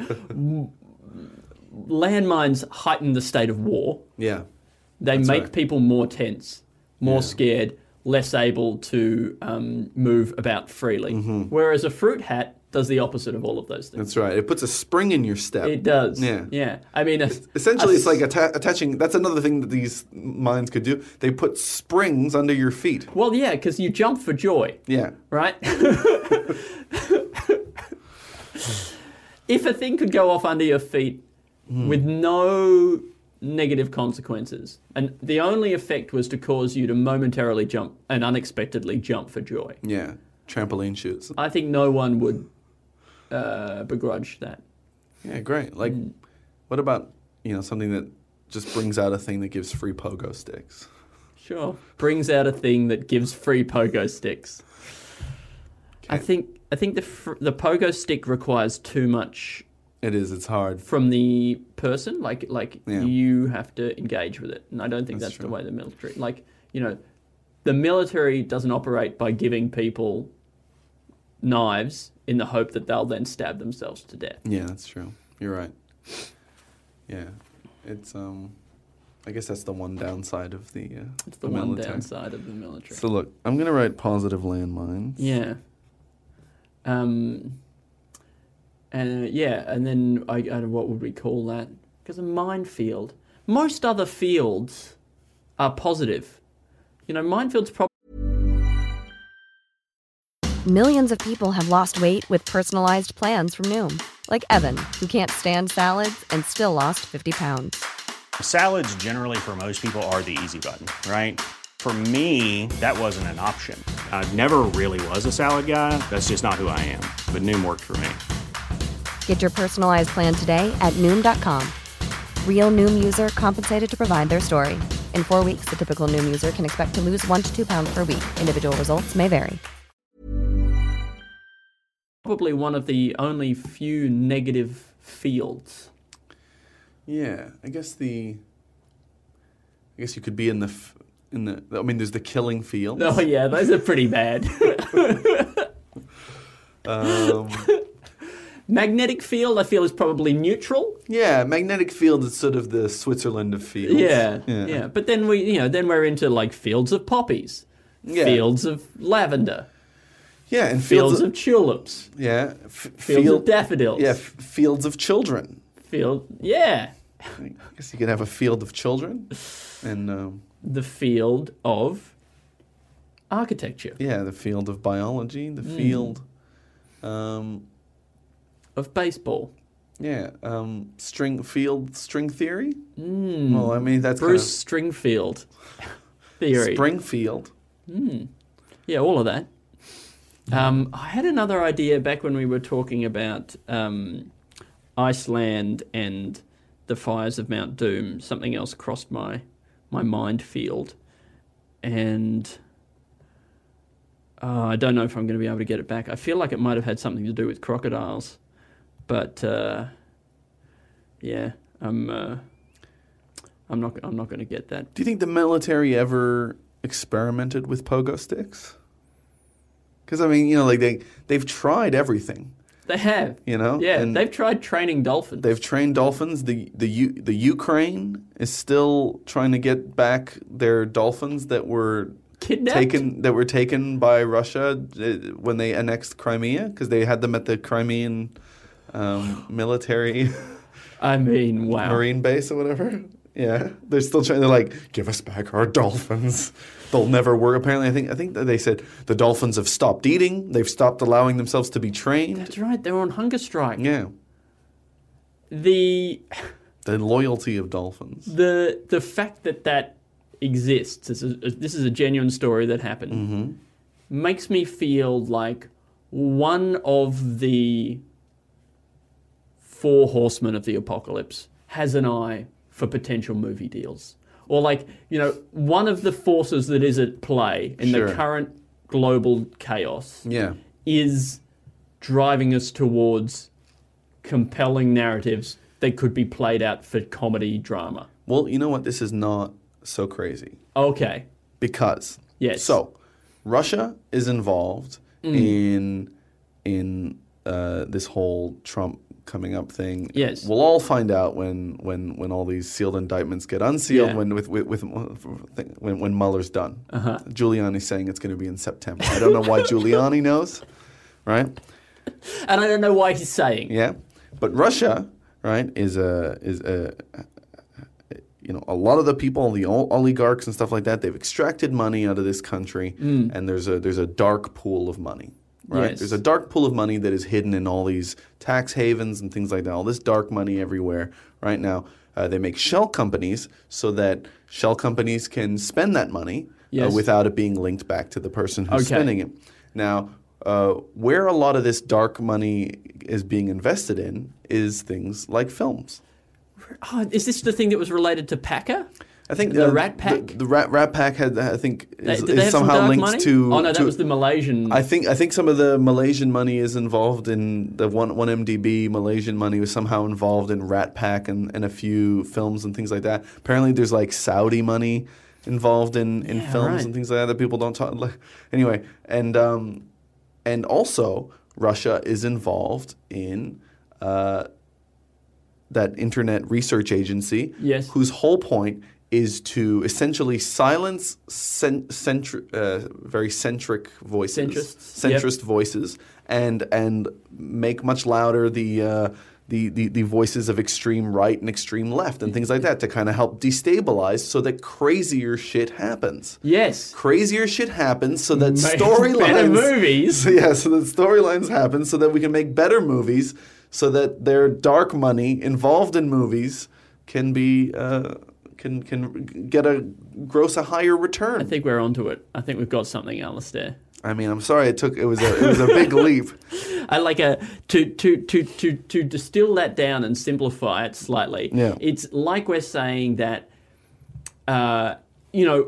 landmines heighten the state of war. yeah. They That's make right. people more tense, more Yeah. scared, less able to um, move about freely. Mm-hmm. Whereas a fruit hat does the opposite of all of those things. That's right. It puts a spring in your step. It does. Yeah. Yeah. I mean, a, Essentially, a it's like atta- attaching. That's another thing that these mines could do. They put springs under your feet. Well, yeah, because you jump for joy, Yeah. right? If a thing could go off under your feet Hmm. with no negative consequences, and the only effect was to cause you to momentarily jump and unexpectedly jump for joy, Yeah. Trampoline shoots. I think no one would uh, begrudge that. Yeah, great. Like, Mm. what about, you know, something that just brings out a thing that gives free pogo sticks? Sure. Brings out a thing that gives free pogo sticks. I Okay. think I think the fr- the pogo stick requires too much It is. It's hard. from the person. Like like Yeah. you have to engage with it, and I don't think That's that's, the true. way the military. Like you know, the military doesn't operate by giving people knives in the hope that they'll then stab themselves to death. Yeah, that's true. You're right. Yeah. It's, um, I guess that's the one downside of the, uh, It's the, the one military. downside of the military. So look, I'm going to write positive landmines. Yeah. Um. And uh, yeah, and then I, I don't know, what would we call that? Because a minefield. Most other fields are positive. You know, minefields probably. Millions of people have lost weight with personalized plans from Noom, like Evan, who can't stand salads and still lost fifty pounds. Salads generally for most people are the easy button, right? For me, that wasn't an option. I never really was a salad guy. That's just not who I am. But Noom worked for me. Get your personalized plan today at Noom dot com. Real Noom user compensated to provide their story. In four weeks, the typical Noom user can expect to lose one to two pounds per week. Individual results may vary. Probably one of the only few negative fields. Yeah, I guess the. I guess you could be in the, f- in the. I mean, there's the killing fields. Oh yeah, those are pretty bad. Um, Magnetic field, I feel, is probably neutral. yeah, magnetic field is sort of the Switzerland of fields. Yeah, yeah, yeah. But then we, you know, then we're into like fields of poppies, Yeah. fields of lavender, Yeah, and fields, fields, of tulips, yeah, f- fields field, of daffodils. yeah, f- fields of children. Field, yeah. I guess you could have a field of children, and um, The field of architecture, yeah, the field of biology, the Hmm. field, um, of baseball. yeah, um, string field string theory. Mm. Well, I mean that's Bruce Stringfield kind theory. of Springfield. Yeah, all of that. Um, I had another idea back when we were talking about um, Iceland and the fires of Mount Doom. Something else crossed my my mind field, and uh, I don't know if I'm going to be able to get it back. I feel like it might have had something to do with crocodiles, but uh, yeah, I'm uh, I'm not I'm not going to get that. Do you think the military ever experimented with pogo sticks? Because I mean, you know, like they they've tried everything. They have, You know, yeah, and they've tried training dolphins. they've trained dolphins. The the U, the Ukraine is still trying to get back their dolphins that were Kidnapped? taken that were taken by Russia uh, when they annexed Crimea because they had them at the Crimean um, military I mean, wow. marine base or whatever. Yeah, they're still trying to like give us back our dolphins. They'll never work. Apparently, I think I think that they said the dolphins have stopped eating. They've stopped allowing themselves to be trained. That's right. They were on hunger strike. Yeah, the The loyalty of dolphins. the the fact that that exists, this is a, this is a genuine story that happened, Mm-hmm. makes me feel like one of the four horsemen of the apocalypse has an eye for potential movie deals. Or like, you know, one of the forces that is at play in Sure. the current global chaos Yeah. is driving us towards compelling narratives that could be played out for comedy drama. Well, you know what? This is not so crazy. Okay. Because Yes. so Russia is involved in in uh, this whole Trump coming up thing. Yes. We'll all find out when when, when all these sealed indictments get unsealed. Yeah. When with, with, with when when Mueller's done. Uh-huh. Giuliani's saying it's going to be in September. I don't know why Giuliani knows, right? And I don't know why he's saying. Yeah, but Russia, right, is a is a you know, a lot of the people, the ol- oligarchs and stuff like that, they've extracted money out of this country, and there's a there's a dark pool of money, right? Yes. There's a dark pool of money that is hidden in all these tax havens and things like that. All this dark money everywhere right now. Uh, they make shell companies so that shell companies can spend that money Yes. uh, without it being linked back to the person who's Okay. spending it. Now, uh, where a lot of this dark money is being invested in is things like films. Oh, is this the thing that was related to Packer? I think The uh, Rat Pack? The, the Rat Rat Pack had, I think, They- is, Did is they have some somehow dark linked money? to. Oh no, that to- was the Malaysian. I think I think some of the Malaysian money is involved in the one one M D B Malaysian money was somehow involved in Rat Pack and, and a few films and things like that. Apparently, there's like Saudi money involved in, in Yeah, films right. and things like that that people don't talk. Like, anyway, and um, and also Russia is involved in. Uh, that internet research agency, Yes. whose whole point is to essentially silence cen- centri- uh, very centric voices, Centrists, yep. centrist voices, and and make much louder the, uh, the the the voices of extreme right and extreme left and things like that to kind of help destabilize, so that crazier shit happens. Yes. Crazier shit happens, so that Make storylines better movies. yeah, so that storylines happen, so that we can make better movies, so that their dark money involved in movies can be uh, can can get a gross a higher return. I think we're onto it. I think we've got something, Alistair. I mean, I'm sorry it took it was a it was a big leap. I like a to to to to to distill that down and simplify it slightly. Yeah. It's like we're saying that, uh, you know,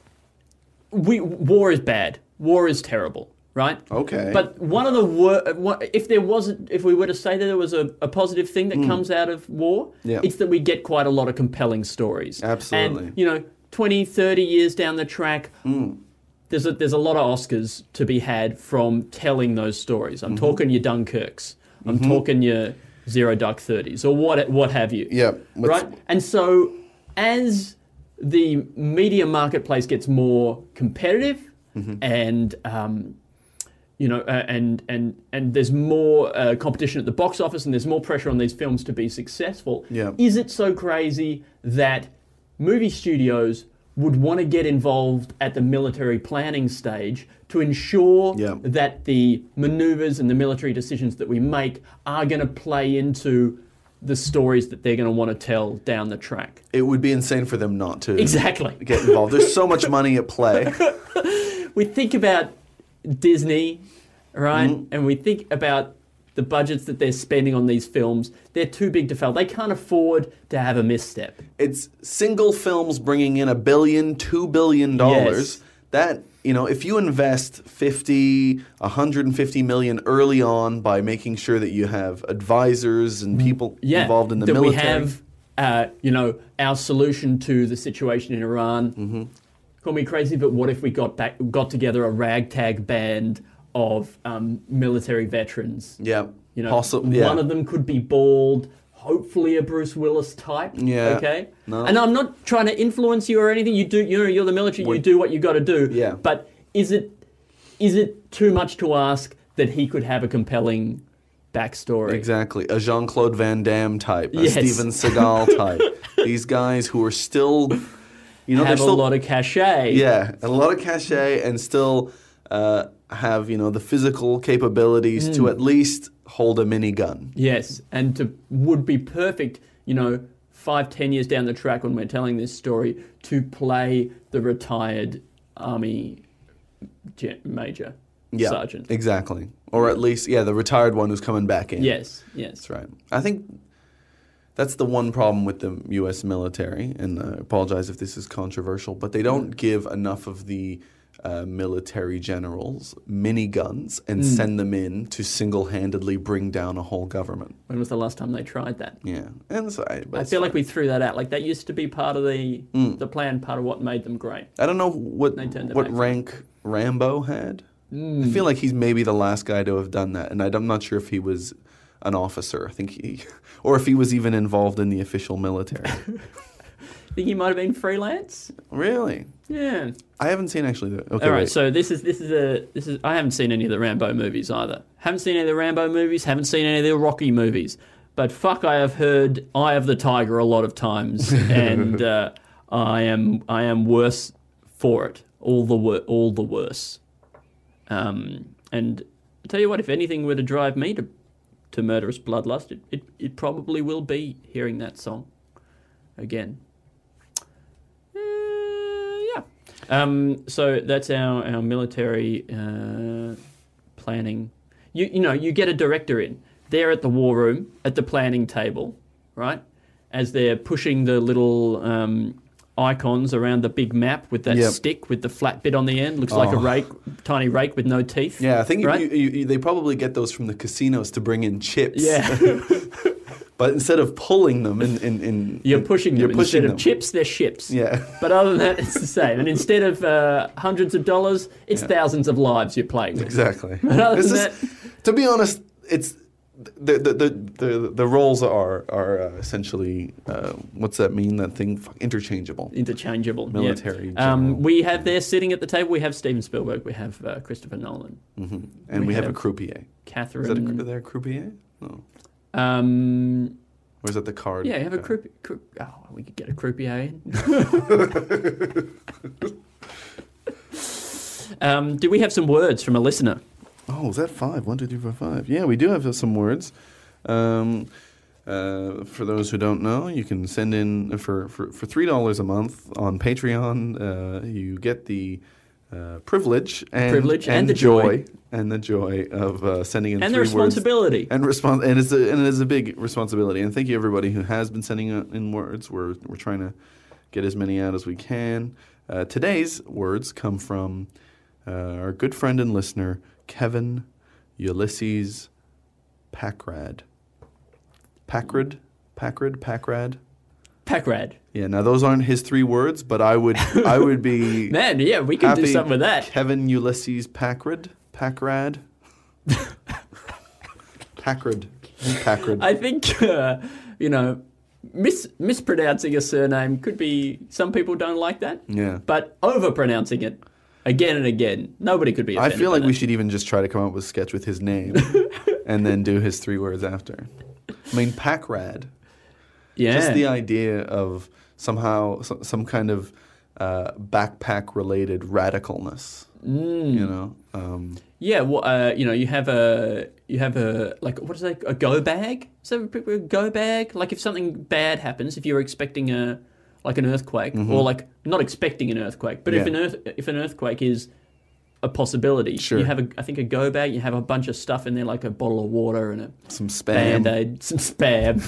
we war is bad. War is terrible, right? Okay. But one of the wor- if there wasn't, if we were to say that there was a, a positive thing that comes out of war, Hmm. Yeah. it's that we get quite a lot of compelling stories. Absolutely. And you know, twenty, thirty years down the track. There's a, there's a lot of Oscars to be had from telling those stories. I'm Mm-hmm. talking your Dunkirks. I'm talking your Zero Dark Thirties or what what have you. Yeah, let's- Right? And so as the media marketplace gets more competitive Mm-hmm. and um, you know, uh, and and and there's more uh, competition at the box office, and there's more pressure on these films to be successful. Yeah. Is it so crazy that movie studios would want to get involved at the military planning stage to ensure Yeah. that the maneuvers and the military decisions that we make are going to play into the stories that they're going to want to tell down the track? It would be insane for them not to Exactly. get involved. There's so much money at play. We think about Disney, right? Mm-hmm. And we think about the budgets that they're spending on these films. They're too big to fail. They can't afford to have a misstep. It's single films bringing in a billion, two billion dollars. Yes. That, you know, if you invest fifty, one hundred fifty million early on by making sure that you have advisors and people Yeah, involved in the that military. we have, uh, you know, our solution to the situation in Iran. Mm-hmm. Call me crazy, but what if we got back, got together a ragtag band of um, military veterans? yeah, You know, Possi- yeah. one of them could be bald, hopefully a Bruce Willis type. Yeah. Okay. No. And I'm not trying to influence you or anything. You do, you know, you're the military. You do what you got to do. Yeah. But is it is it too much to ask that he could have a compelling backstory? Exactly. A Jean-Claude Van Damme type, a Yes. Steven Seagal type. These guys who are still, you know, Have they're a still, lot of cachet. yeah, a lot of cachet and still uh, have, you know, the physical capabilities Hmm. to at least hold a minigun. Yes, and to would be perfect, you know, five, ten years down the track when we're telling this story, to play the retired army gen- major, Yeah, sergeant. exactly. Or at least, yeah, the retired one who's coming back in. Yes, yes. That's right. I think that's the one problem with the U S military, and I apologize if this is controversial, but they don't give enough of the uh, military generals miniguns and Mm. send them in to single-handedly bring down a whole government. When was the last time they tried that? Yeah, and so I, but I it's feel fine. like we threw that out. Like that used to be part of the Mm. the plan, part of what made them great. I don't know what They turned it what back. rank Rambo had. Mm. I feel like he's maybe the last guy to have done that, and I'm not sure if he was an officer. I think he, or if he was even involved in the official military. Think he might have been freelance? Really? Yeah. I haven't seen actually. The, okay, All right, wait. so this is this is a this is I haven't seen any of the Rambo movies either. Haven't seen any of the Rambo movies. Haven't seen any of the Rocky movies. But fuck, I have heard Eye of the Tiger a lot of times, and uh, I am I am worse for it. All the wor- all the worse. Um, and I'll tell you what, if anything were to drive me to to murderous bloodlust, it, it, it probably will be hearing that song again. Uh, yeah. Um, so that's our, our military uh, planning. You you know, you get a director in. They're at the war room, at the planning table, right? As they're pushing the little um, icons around the big map with that Yep. stick with the flat bit on the end. Looks like a Oh. rake, tiny rake with no teeth. Yeah, I think right? you, you, you, they probably get those from the casinos to bring in chips. Yeah. But instead of pulling them in, in, in You're pushing them. you're pushing Instead them. of chips, they're ships. Yeah. But other than that, it's the same. And instead of uh, hundreds of dollars, it's Yeah. thousands of lives you're playing with. Exactly. But other This than is, to be honest, it's the the the the, the roles are are uh, essentially uh, what's that mean? That thing Fuck, interchangeable. Interchangeable. yeah. Military Um, general. we have there sitting at the table, we have Steven Spielberg, we have uh, Christopher Nolan, hmm And we, We have, a have croupier. Catherine. Is that a, is there a croupier? No. um, Or is that the card? yeah, you have a guy? croupier. Croup, oh, we could get a croupier in. um, do we have some words from a listener? Oh, is that five? One, two, three, four, five. Yeah, we do have some words. Um, uh, for those who don't know, you can send in for, for, for three dollars a month on Patreon. Uh, you get the uh, privilege and Privilege and the joy. and the joy of uh, sending in And the three words. responsibility. And respons- and it's a and it is a big responsibility. And thank you everybody who has been sending in words. We're we're trying to get as many out as we can. Uh, today's words come from uh, our good friend and listener Kevin Ulysses Packrad. Packrad, Packrad, Packrad. Packrad. Yeah. Now those aren't his three words, but I would I would be Man, yeah, we can do happy- something with that. Kevin Ulysses Packrad, Packrad, Packrad, Packrad. I think, uh, you know, mis- mispronouncing a surname could be, some people don't like that. Yeah. But overpronouncing it again and again, nobody could be I offended feel by like we that. should even just try to come up with a sketch with his name and then do his three words after. I mean, Packrad. Yeah. Just the idea of somehow so- some kind of uh, backpack-related radicalness. Mm. You know. Um, Yeah, well, uh, you know, you have a, you have a, like, what is that, a go bag? Is that a go bag? Like, if something bad happens, if you're expecting a, like an earthquake, or like, not expecting an earthquake, but if Mm-hmm. Yeah. an earth, if an earthquake is a possibility, Sure. you have, a, I think, a go bag, you have a bunch of stuff in there, like a bottle of water and a some spam. Band-Aid, some spam,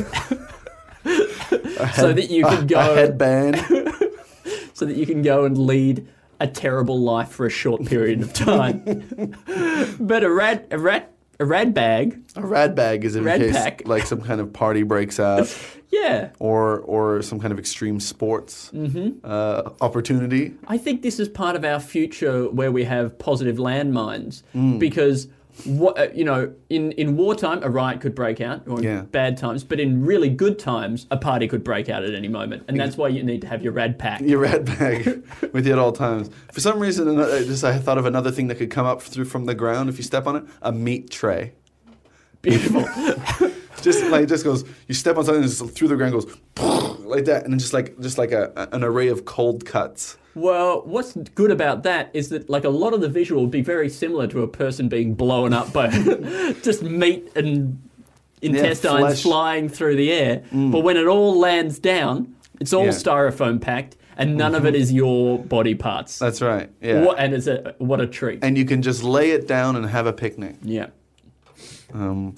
a so head- that you can a- go, A headband. so that you can go and lead a terrible life for a short period of time. But a rad, a rat, a rad bag, A rad bag is in Rad case pack. like some kind of party breaks out. yeah. Or, or some kind of extreme sports Mm-hmm. uh, opportunity. I think this is part of our future where we have positive landmines Mm. because, what uh, you know, in, in wartime a riot could break out, or in Yeah. bad times, but in really good times a party could break out at any moment, and that's why you need to have your rad pack. Your rad bag with you at all times. For some reason, another- I just I thought of another thing that could come up through from the ground if you step on it: a meat tray. Beautiful. Just like it just goes, you step on something and just through the ground goes, like that, and just like just like a an array of cold cuts. Well, what's good about that is that like a lot of the visual would be very similar to a person being blown up by just meat and intestines flesh. flying through the air. But when it all lands down, it's all Yeah. styrofoam packed, and none of it is your body parts. That's right. Yeah. What, and it's a what a treat. And you can just lay it down and have a picnic. Yeah. Um,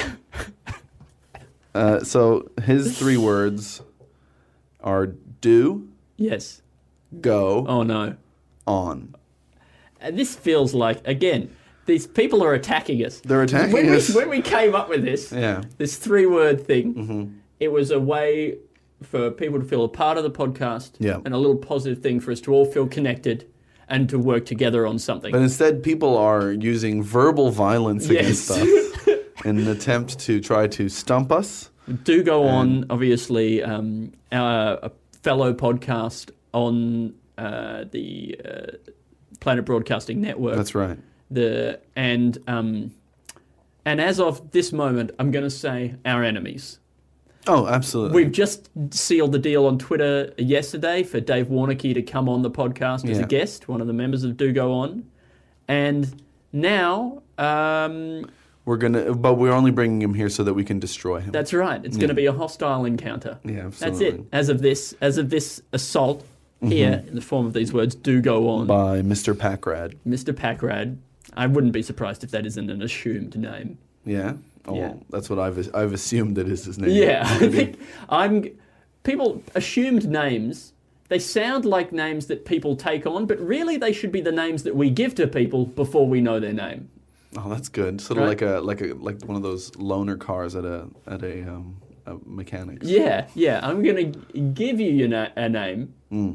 uh, so his three words are do, Yes. go, Oh no. on. And this feels like, again, these people are attacking us. They're attacking when us. We, when we came up with this, Yeah. this three-word thing, Mm-hmm. it was a way for people to feel a part of the podcast Yeah. and a little positive thing for us to all feel connected and to work together on something. But instead, people are using verbal violence against Yes. us in an attempt to try to stump us. Do go on, obviously, um, our a fellow podcast on uh, the uh, Planet Broadcasting Network. That's right. The and um, and as of this moment, I'm going to say our enemies. Oh, absolutely. We've just sealed the deal on Twitter yesterday for Dave Warnocky to come on the podcast as Yeah. a guest, one of the members of Do Go On, and now um, We're gonna, but we're only bringing him here so that we can destroy him. that's right. It's going to be a hostile encounter. Yeah, That's absolutely. it. As of this, as of this assault here in the form of these words, Do Go On, By Mister Packrad. Mister Packrad. I wouldn't be surprised if that isn't an assumed name. Yeah. Oh, Yeah. well, that's what I've I've assumed that is his name. Yeah, I think I'm. People assumed names. They sound like names that people take on, but really they should be the names that we give to people before we know their name. Oh, that's good. Sort of Right. like a like a like one of those loaner cars at a at a, um, a mechanic's. Yeah, yeah. I'm going to give you your na- a name. Mm.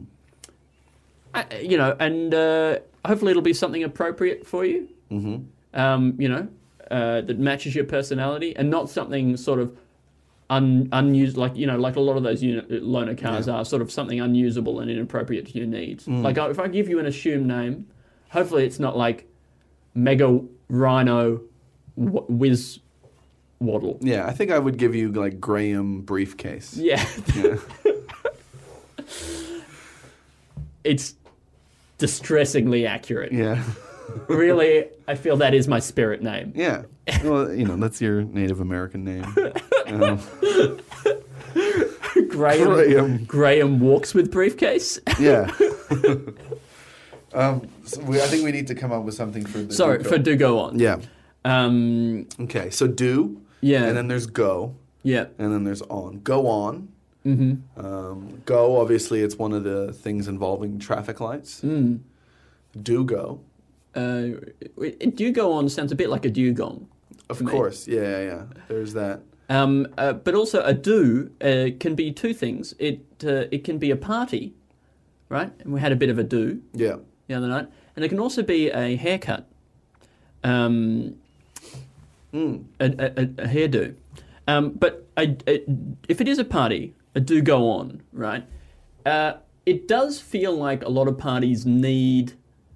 I, you know, and uh, hopefully it'll be something appropriate for you. Mm-hmm. Um, you know, uh, that matches your personality, and not something sort of un, unused, like you know, like a lot of those uni- loaner cars Yeah. are, sort of something unusable and inappropriate to your needs. Mm. Like if I give you an assumed name, hopefully it's not like Mega Rhino w- Whiz Waddle. Yeah, I think I would give you like Graham Briefcase. Yeah, Yeah. it's distressingly accurate. Yeah. Really, I feel that is my spirit name. Yeah. Well, you know, that's your Native American name. Um, Graham, Graham. Graham walks with briefcase. yeah. um, so we, I think we need to come up with something for the Sorry, do-go. for Do Go On. Yeah. Um, Okay, so do. Yeah. And then there's go. yeah. And then there's on. Go on. Mm-hmm. Um, go, obviously, it's one of the things involving traffic lights. Mm. Do go. Uh, Do Go On sounds a bit like a dugong. Of to me. course. Yeah, yeah, yeah. There's that. Um, uh, but also a do uh, can be two things. It uh, it can be a party, right? And we had a bit of a do Yeah. the other night. And it can also be a haircut. Um, Mm. a, a, a hairdo. Um, but a, a, if it is a party, a do go on, right? Uh, it does feel like a lot of parties need,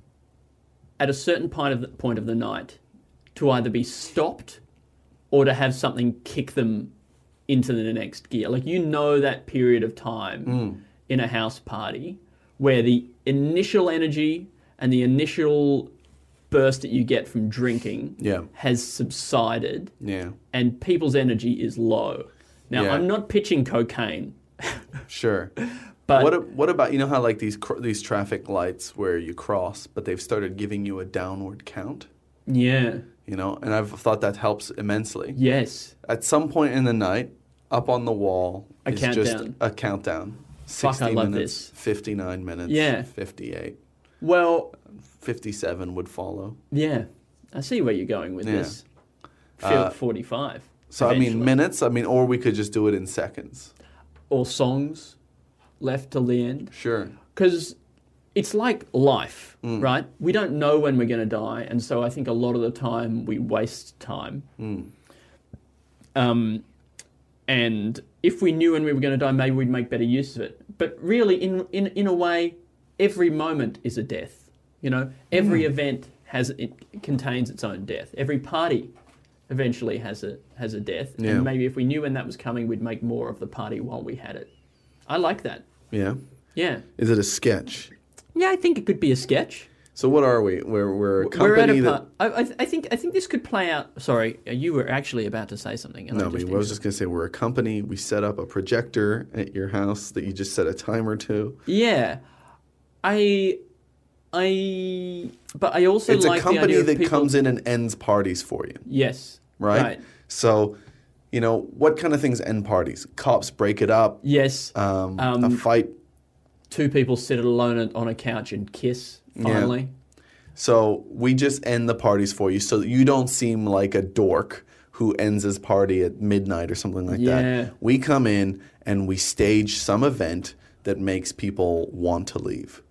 at a certain point of the, point of the night, to either be stopped or to have something kick them into the next gear. Like, you know that period of time Mm. in a house party where the initial energy and the initial burst that you get from drinking Yeah. has subsided Yeah. and people's energy is low. Now, Yeah. I'm not pitching cocaine, Sure. but what a- what about, you know how like these cr- these traffic lights where you cross, but they've started giving you a downward count, yeah, you know? And I've thought that helps immensely. yes, At some point in the night, up on the wall A is just countdown. a countdown. Fuck, sixty I love minutes, this. fifty-nine minutes, Yeah. fifty-eight, well, fifty-seven would follow. yeah, I see where you're going with Yeah. this. Feel Uh, forty-five. So I mean eventually. minutes, I mean, or we could just do it in seconds. Or songs left till the end. Sure. Because it's like life, Mm. right? We don't know when we're going to die, and so I think a lot of the time we waste time. Mm. Um, and if we knew when we were going to die, maybe we'd make better use of it. But really, in in in a way, every moment is a death. You know, every Mm. event has it contains its own death. Every party eventually has a has a death. Yeah. And maybe if we knew when that was coming, we'd make more of the party while we had it. I like that. Yeah. Yeah. Is it a sketch? Yeah, I think it could be a sketch. So what are we? We're we're a We're at company a that. part. I, I, I think I think this could play out. Sorry, you were actually about to say something. And No, I I, just mean, I was just going to say we're a company. We set up a projector at your house that you just set a timer to. Yeah, I, I, but I also It's like a company the idea of that people, comes in and ends parties for you, Yes. right? Right. So, you know, what kind of things end parties? Cops break it up. Yes. Um, Um, a fight. Two people sit alone on a couch and kiss. Finally. So we just end the parties for you, so that you don't seem like a dork who ends his party at midnight or something like Yeah. that. We come in and we stage some event that makes people want to leave.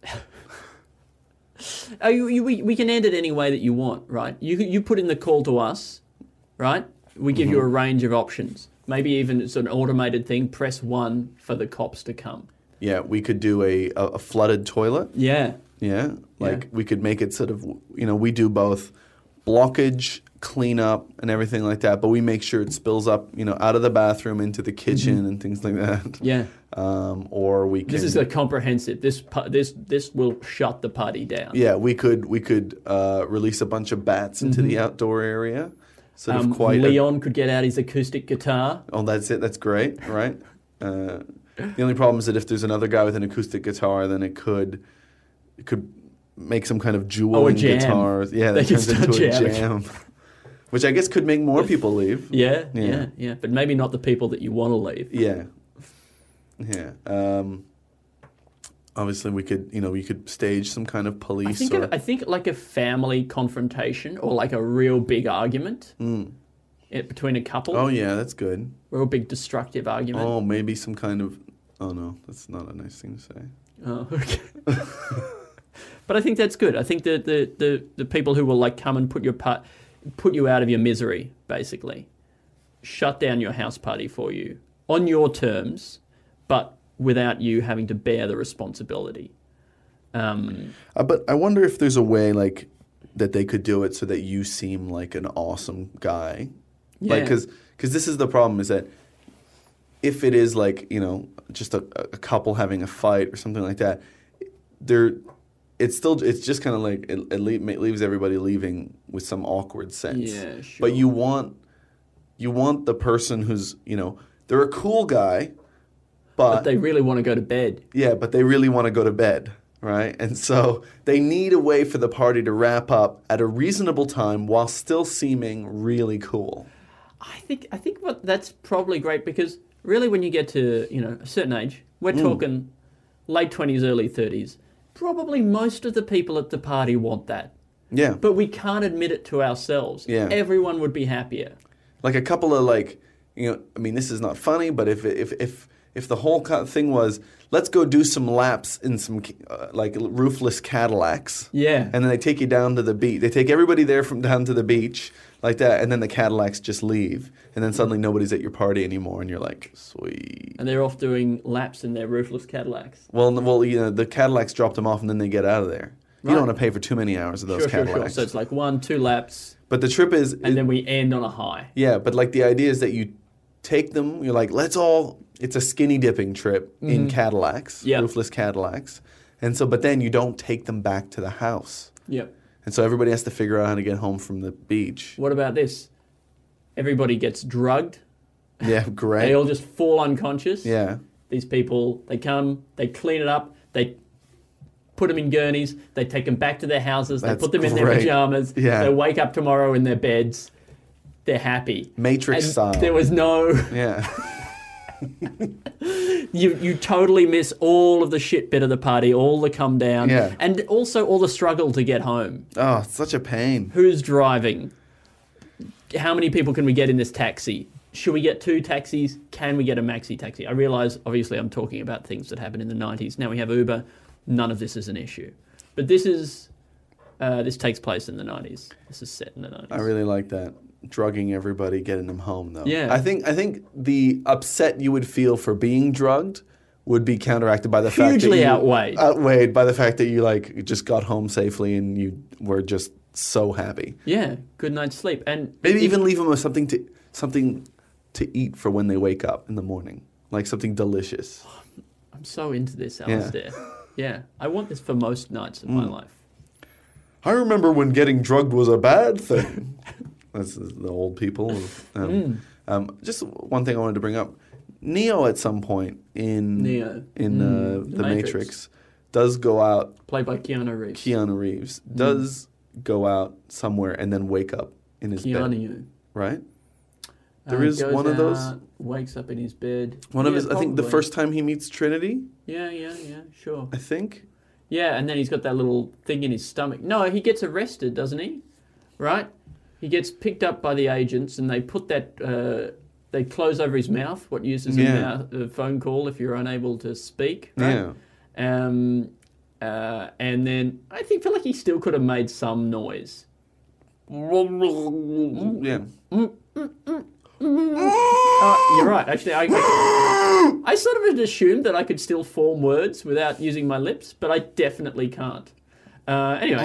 Oh, you, you, we, we can end it any way that you want, right? You you put in the call to us, right? We give Mm-hmm. you a range of options. Maybe even it's an automated thing. Press one for the cops to come. Yeah, we could do a, a, a flooded toilet. Yeah. Yeah, like Yeah. we could make it sort of, you know, we do both blockage, cleanup, and everything like that, but we make sure it spills up, you know, out of the bathroom into the kitchen and things like that. Mm-hmm. Yeah. Um, or we can. This is a comprehensive. This pu- this this will shut the party down. Yeah, we could we could uh, release a bunch of bats into the outdoor area. Sort Um, of quite. a- Leon could get out his acoustic guitar. oh, that's it. That's great, right? Uh, the only problem is that if there's another guy with an acoustic guitar, then it could it could make some kind of dueling Oh, a jam. guitars. Yeah, They that could turns start into a jamming. jam. Which I guess could make more people leave. Yeah, Yeah. yeah, yeah, But maybe not the people that you want to leave. Yeah. Yeah. Um, obviously, we could, you know, we could stage some kind of I police. think or, a, I think like a family confrontation or like a real big argument eh, between a couple. oh, yeah, that's good. Real big destructive argument. Oh, maybe some kind of. Oh, no, that's not a nice thing to say. Oh, okay. But I think that's good. I think the, the, the, the people who will like come and put your part, put you out of your misery, basically, shut down your house party for you on your terms, but without you having to bear the responsibility. Um, Uh, but I wonder if there's a way, like, that they could do it so that you seem like an awesome guy. Yeah. Like, because this is the problem is that if it is like, you know, just a, a couple having a fight or something like that, there, it's still, it's just kind of like, it, it leave, leaves everybody leaving with some awkward sense. Yeah, sure. But you want, you want the person who's, you know, they're a cool guy, but, but they really want to go to bed. yeah, but they really want to go to bed, right? And so they need a way for the party to wrap up at a reasonable time while still seeming really cool. I think I think what that's probably great because really when you get to, you know, a certain age, we're Mm. talking late twenties, early thirties, probably most of the people at the party want that. Yeah. But we can't admit it to ourselves. Yeah. Everyone would be happier. Like a couple of like, you know, I mean, this is not funny, but if if if if the whole co- thing was, let's go do some laps in some uh, like roofless Cadillacs. Yeah. And then they take you down to the beach. They take everybody there from down to the beach like that, and then the Cadillacs just leave, and then suddenly nobody's at your party anymore, and you're like, sweet. And they're off doing laps in their roofless Cadillacs. Well, n- well, you know, the Cadillacs dropped them off, and then they get out of there. You Right. don't want to pay for too many hours of those Sure, sure, Cadillacs. sure. So it's like one, two laps, But the trip is, and then we end on a high. yeah, but like the idea is that you take them, you're like, let's all, it's a skinny dipping trip in Cadillacs, Yeah. roofless Cadillacs. And so, but then you don't take them back to the house. Yep. And so everybody has to figure out how to get home from the beach. What about this? Everybody gets drugged. Yeah, great. They all just fall unconscious. yeah. These people, they come, they clean it up, they put them in gurneys, they take them back to their houses, That's they put them in their great. pajamas, Yeah. they wake up tomorrow in their beds, they're happy. Matrix And style. There was no, yeah. you you totally miss all of the shit bit of the party, all the come down, Yeah. and also all the struggle to get home. Oh, it's such a pain. Who's driving? How many people can we get in this taxi? Should we get two taxis? Can we get a maxi taxi? I realise, obviously, I'm talking about things that happened in the nineties. Now we have Uber. None of this is an issue. But this is, uh, this takes place in the nineties. This is set in the nineties. I really like that. Drugging everybody, getting them home, though. Yeah. I think I think the upset you would feel for being drugged would be counteracted by the fact that Hugely you outweighed. outweighed by the fact that you like just got home safely and you were just so happy. Yeah, good night's sleep. And Maybe if- even leave them with something to something to eat for when they wake up in the morning, like something delicious. I'm so into this, Alistair. Yeah. I want this for most nights of my life. I remember when getting drugged was a bad thing. That's the old people. Um, Mm. um, just one thing I wanted to bring up. Neo at some point in Neo. in Mm, uh, The the Matrix. Matrix. does go out. Played by Keanu Reeves. Keanu Reeves does go out somewhere and then wake up in his bed. Keanu. Right? Uh, There is goes one of those. out, wakes up in his bed. One of Yeah, his. I think the probably. first time he meets Trinity. Yeah, yeah, yeah, sure. I think. Yeah, and then he's got that little thing in his stomach. No, he gets arrested, doesn't he? Right? He gets picked up by the agents, and they put that. Uh, they close over his mouth. What uses Yeah. a, mouth, a phone call if you're unable to speak. Right? Yeah. Um, uh, and then I think feel like he still could have made some noise. Yeah. Uh, you're right. Actually, I, I, I sort of had assumed that I could still form words without using my lips, but I definitely can't. Uh, anyway,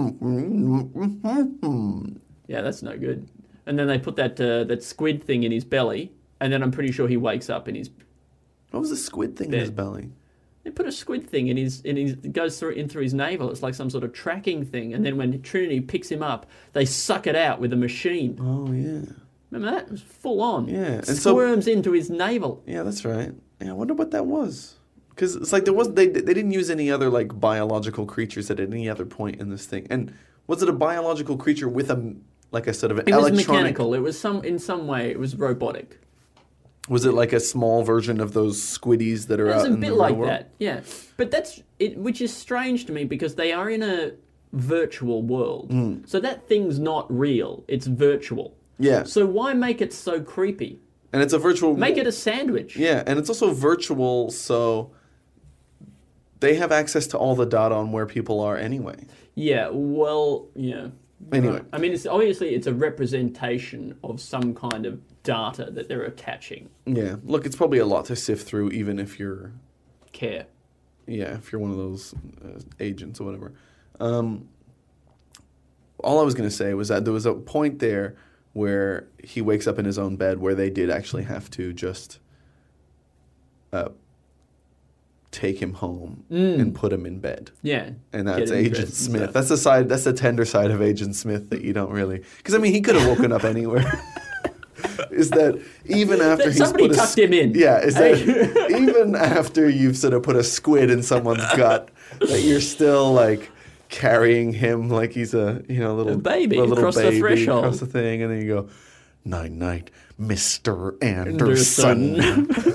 yeah, that's no good. And then they put that uh, that squid thing in his belly, and then I'm pretty sure he wakes up in his. What was the squid thing in his Bed. belly? They put a squid thing in his in his it goes through in through his navel. It's like some sort of tracking thing, and then when Trinity picks him up, they suck it out with a machine. Oh yeah. Remember that? It was full on. Yeah, and and so- squirms into his navel. Yeah, that's right. Yeah, I wonder what that was. Because it's like there was they they didn't use any other like biological creatures at any other point in this thing. And was it a biological creature with a like I said of an It was electronic? mechanical. It was some in some way. It was robotic. Was it like a small version of those squiddies that are It was out a in bit the like real world? that, yeah. But that's it, which is strange to me because they are in a virtual world. So that thing's not real. It's virtual. Yeah, So why make it so creepy? and it's a virtual. Make it a sandwich. Yeah, and it's also virtual, so they have access to all the data on where people are anyway. Yeah. Well, yeah. Anyway. Right. I mean, it's obviously it's a representation of some kind of data that they're attaching. Yeah, look, it's probably a lot to sift through, even if you're, Care. yeah, if you're one of those uh, agents or whatever. Um, all I was going to say was that there was a point there where he wakes up in his own bed where they did actually have to just uh, take him home and put him in bed. Yeah. And Get that's him Agent dressed and Smith. stuff. That's the side. That's the tender side of Agent Smith that you don't really. Because I mean, he could have woken up anywhere. Is that even after That he's somebody put a tucked s- him in. Yeah. Is that even after you've sort of put a squid in someone's gut, that you're still like carrying him like he's a you know little A baby a little across the baby threshold. across the thing, and then you go, night night, Mister Anderson. Anderson.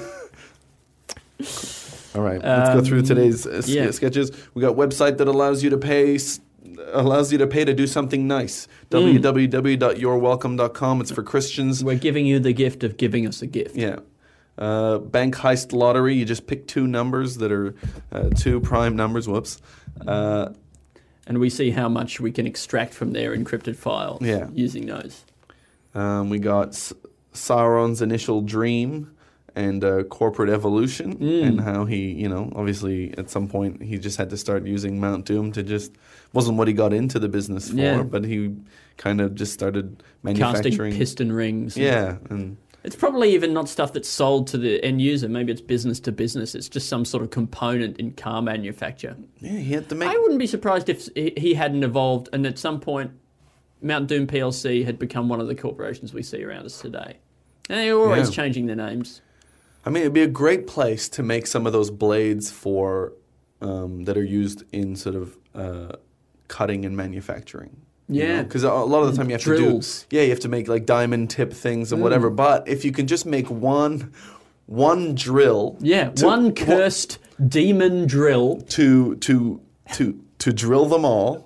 All right, let's go through today's uh, s- yeah. sketches. We got a website that allows you to pay s- allows you to pay to do something nice. Mm. w w w dot your welcome dot com. It's for Christians. We're giving you the gift of giving us a gift. Yeah. Uh, bank heist lottery. You just pick two numbers that are uh, two prime numbers. Whoops. Uh, And we see how much we can extract from their encrypted files Yeah. using those. um, we got S- Sauron's initial dream and uh, corporate evolution, Mm. and how he, you know, obviously at some point he just had to start using Mount Doom to just wasn't what he got into the business for, Yeah. but he kind of just started Casting manufacturing. piston rings. Yeah, and It's probably even not stuff that's sold to the end user. Maybe it's business to business. It's just some sort of component in car manufacture. yeah, he had to make. I wouldn't be surprised if he hadn't evolved and at some point Mount Doom P L C had become one of the corporations we see around us today. And they're always Yeah. changing their names. I mean, it'd be a great place to make some of those blades for um, that are used in sort of uh, cutting and manufacturing. Yeah. Because a lot of the time you have Drills. to do. Yeah, you have to make like diamond tip things and whatever. But if you can just make one, one drill. Yeah, to- one cursed demon drill. to to to to drill them all.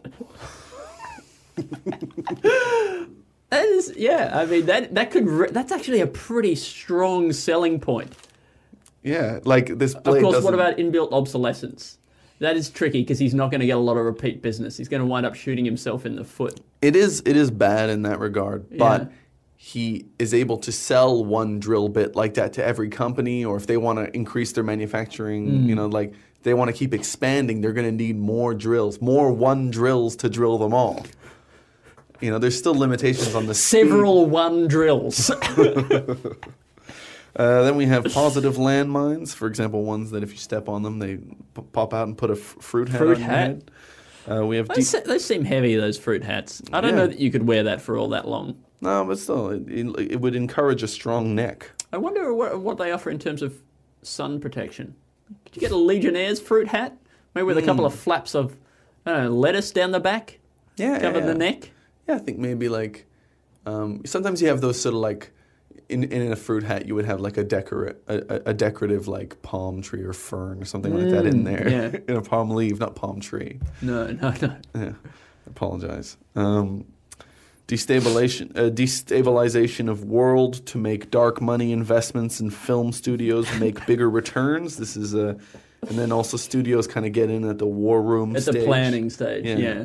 That is, yeah, I mean, that, that could, re- that's actually a pretty strong selling point. Yeah, like this Of blade. course, doesn't, what about inbuilt obsolescence? That is tricky because he's not going to get a lot of repeat business. He's going to wind up shooting himself in the foot. It is it is bad in that regard, but Yeah. he is able to sell one drill bit like that to every company, or if they want to increase their manufacturing, Mm. you know, like they want to keep expanding, they're going to need more drills, more one drills to drill them all. You know, there's still limitations on the speed. Several one drills. Uh, then we have positive landmines. For example, ones that if you step on them, they p- pop out and put a f- fruit hat Fruit on hat? your head. Uh, we have Those, deep... se- those seem heavy, those fruit hats. I don't Yeah. know that you could wear that for all that long. No, but still, it, it, it would encourage a strong neck. I wonder what, what they offer in terms of sun protection. Could you get a Legionnaire's fruit hat? Maybe with a couple of flaps of, I don't know, lettuce down the back? Yeah, Cover yeah, the yeah. neck? Yeah, I think maybe like um, sometimes you have those sort of like in in a fruit hat you would have like a decora- a, a decorative like palm tree or fern or something like that in there. yeah. In a palm leaf, not palm tree. No, no, no. Yeah, apologize. Um, destabilization, uh, destabilization of world to make dark money investments in film studios make bigger returns. This is a, and then also studios kind of get in at the war room At stage. the planning stage, Yeah. yeah.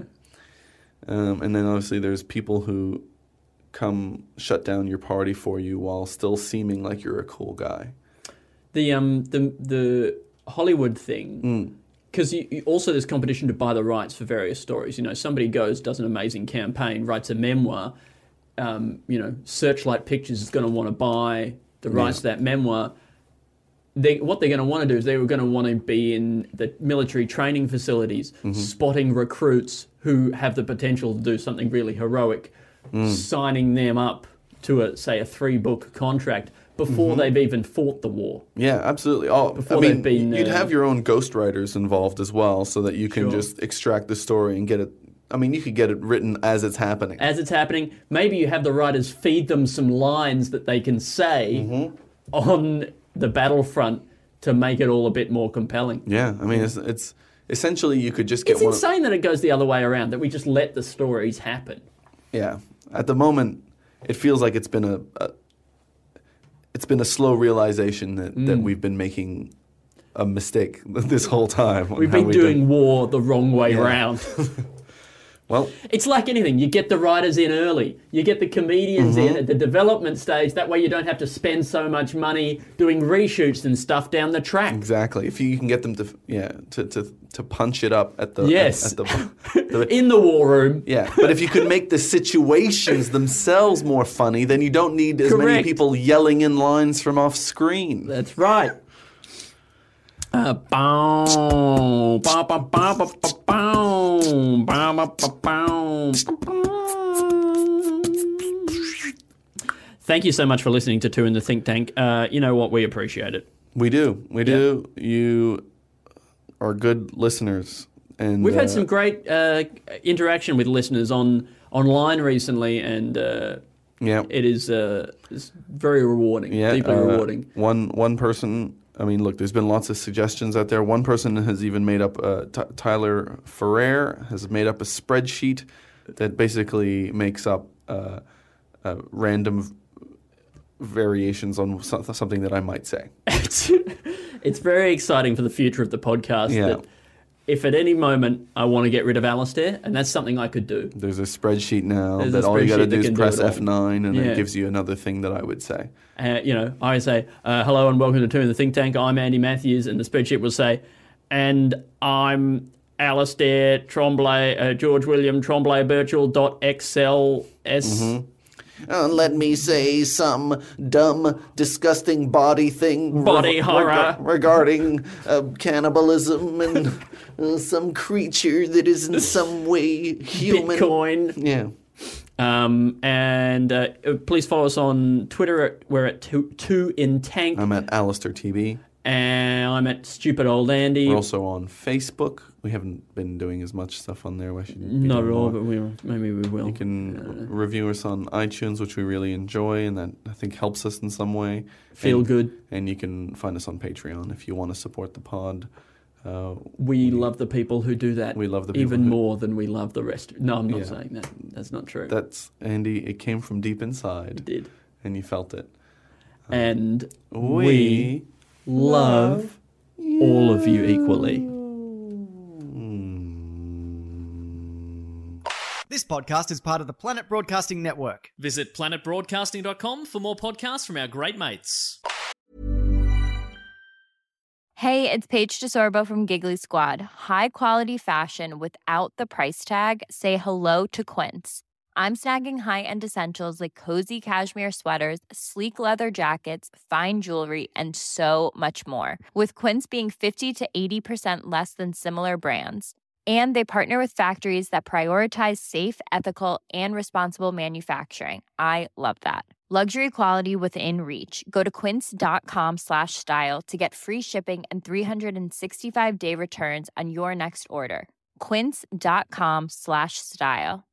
Um, and then obviously there's people who come shut down your party for you while still seeming like you're a cool guy. The um the the Hollywood thing, Mm. because you, you also there's competition to buy the rights for various stories. You know, somebody goes, does an amazing campaign, writes a memoir. Um, you know, Searchlight Pictures is going to want to buy the rights to that memoir. They, what they're going to want to do is they were going to want to be in the military training facilities, Mm-hmm. spotting recruits who have the potential to do something really heroic, Mm. signing them up to a say a three book contract before Mm-hmm. they've even fought the war. Yeah, absolutely. Oh, Before I mean, they've been, you'd uh, have your own ghostwriters involved as well, so that you can Sure. just extract the story and get it. I mean, you could get it written as it's happening. As it's happening, maybe you have the writers feed them some lines that they can say Mm-hmm. on the battlefront to make it all a bit more compelling. Yeah, I mean, it's, it's essentially you could just get It's one. insane that it goes the other way around, that we just let the stories happen. Yeah, at the moment, it feels like it's been a, a it's been a slow realization that, that Mm. we've been making a mistake this whole time. on We've how been we doing did- war the wrong way Yeah. round. Well, It's like anything. You get the writers in early. You get the comedians Mm-hmm. in at the development stage. That way you don't have to spend so much money doing reshoots and stuff down the track. exactly. If you can get them to yeah to to, to punch it up at the Yes. at, at the, the In the war room. yeah. But if you could make the situations themselves more funny, then you don't need as many Correct. people yelling in lines from off screen. That's right. Uh, bow, bow, bow, bow, bow, bow, bow, bow, bow, bow. Thank you so much for listening to Two in the Think Tank. Uh, you know what? We appreciate it. We do, we do. You are good listeners, and We've uh, had some great uh, interaction with listeners on online recently, and uh, yeah. it is uh, it's very rewarding, Yeah, deeply uh, rewarding. One one person. I mean, look, there's been lots of suggestions out there. One person has even made up. Uh, T- Tyler Ferrer has made up a spreadsheet that basically makes up uh, uh, random v- variations on so- something that I might say. It's, it's very exciting for the future of the podcast. Yeah. That if at any moment I want to get rid of Alistair, and that's something I could do. There's a spreadsheet now There's that a all you got to spreadsheet do that is can do press it all. F nine, and Yeah. it gives you another thing that I would say. Uh, you know, I say, uh, hello and welcome to Two in the Think Tank. I'm Andy Matthews, and the spreadsheet will say, and I'm Alistair Tremblay, uh, George William Tremblay Birchall dot X L S. Uh, let me say some dumb, disgusting body thing. Body horror. regarding uh, cannibalism and uh, some creature that is in some way human. Bitcoin. Yeah. Um, and uh, please follow us on Twitter. At, we're at two, two in Tank. I'm at Alistair T V. And I'm at Stupid Old Andy. We're also on Facebook. We haven't been doing as much stuff on there. We should be Not doing at all, more. but we maybe we will. You can review us on iTunes, which we really enjoy, and that I think helps us in some way. Feel and, good. And you can find us on Patreon if you want to support the pod. Uh, We love the people who do that. We love the people even who- more than we love the rest. No, I'm not Yeah. saying that. That's not true. that's Andy. It came from deep inside, It did. and you felt it. And We, we love all of you equally. This podcast is part of the Planet Broadcasting Network. Visit planet broadcasting dot com for more podcasts from our great mates. Hey, it's Paige DeSorbo from Giggly Squad. High quality fashion without the price tag. Say hello to Quince. I'm snagging high-end essentials like cozy cashmere sweaters, sleek leather jackets, fine jewelry, and so much more. With Quince being fifty to eighty percent less than similar brands. And they partner with factories that prioritize safe, ethical, and responsible manufacturing. I love that. Luxury quality within reach. Go to quince.com slash style to get free shipping and three sixty-five day returns on your next order. Quince.com slash style.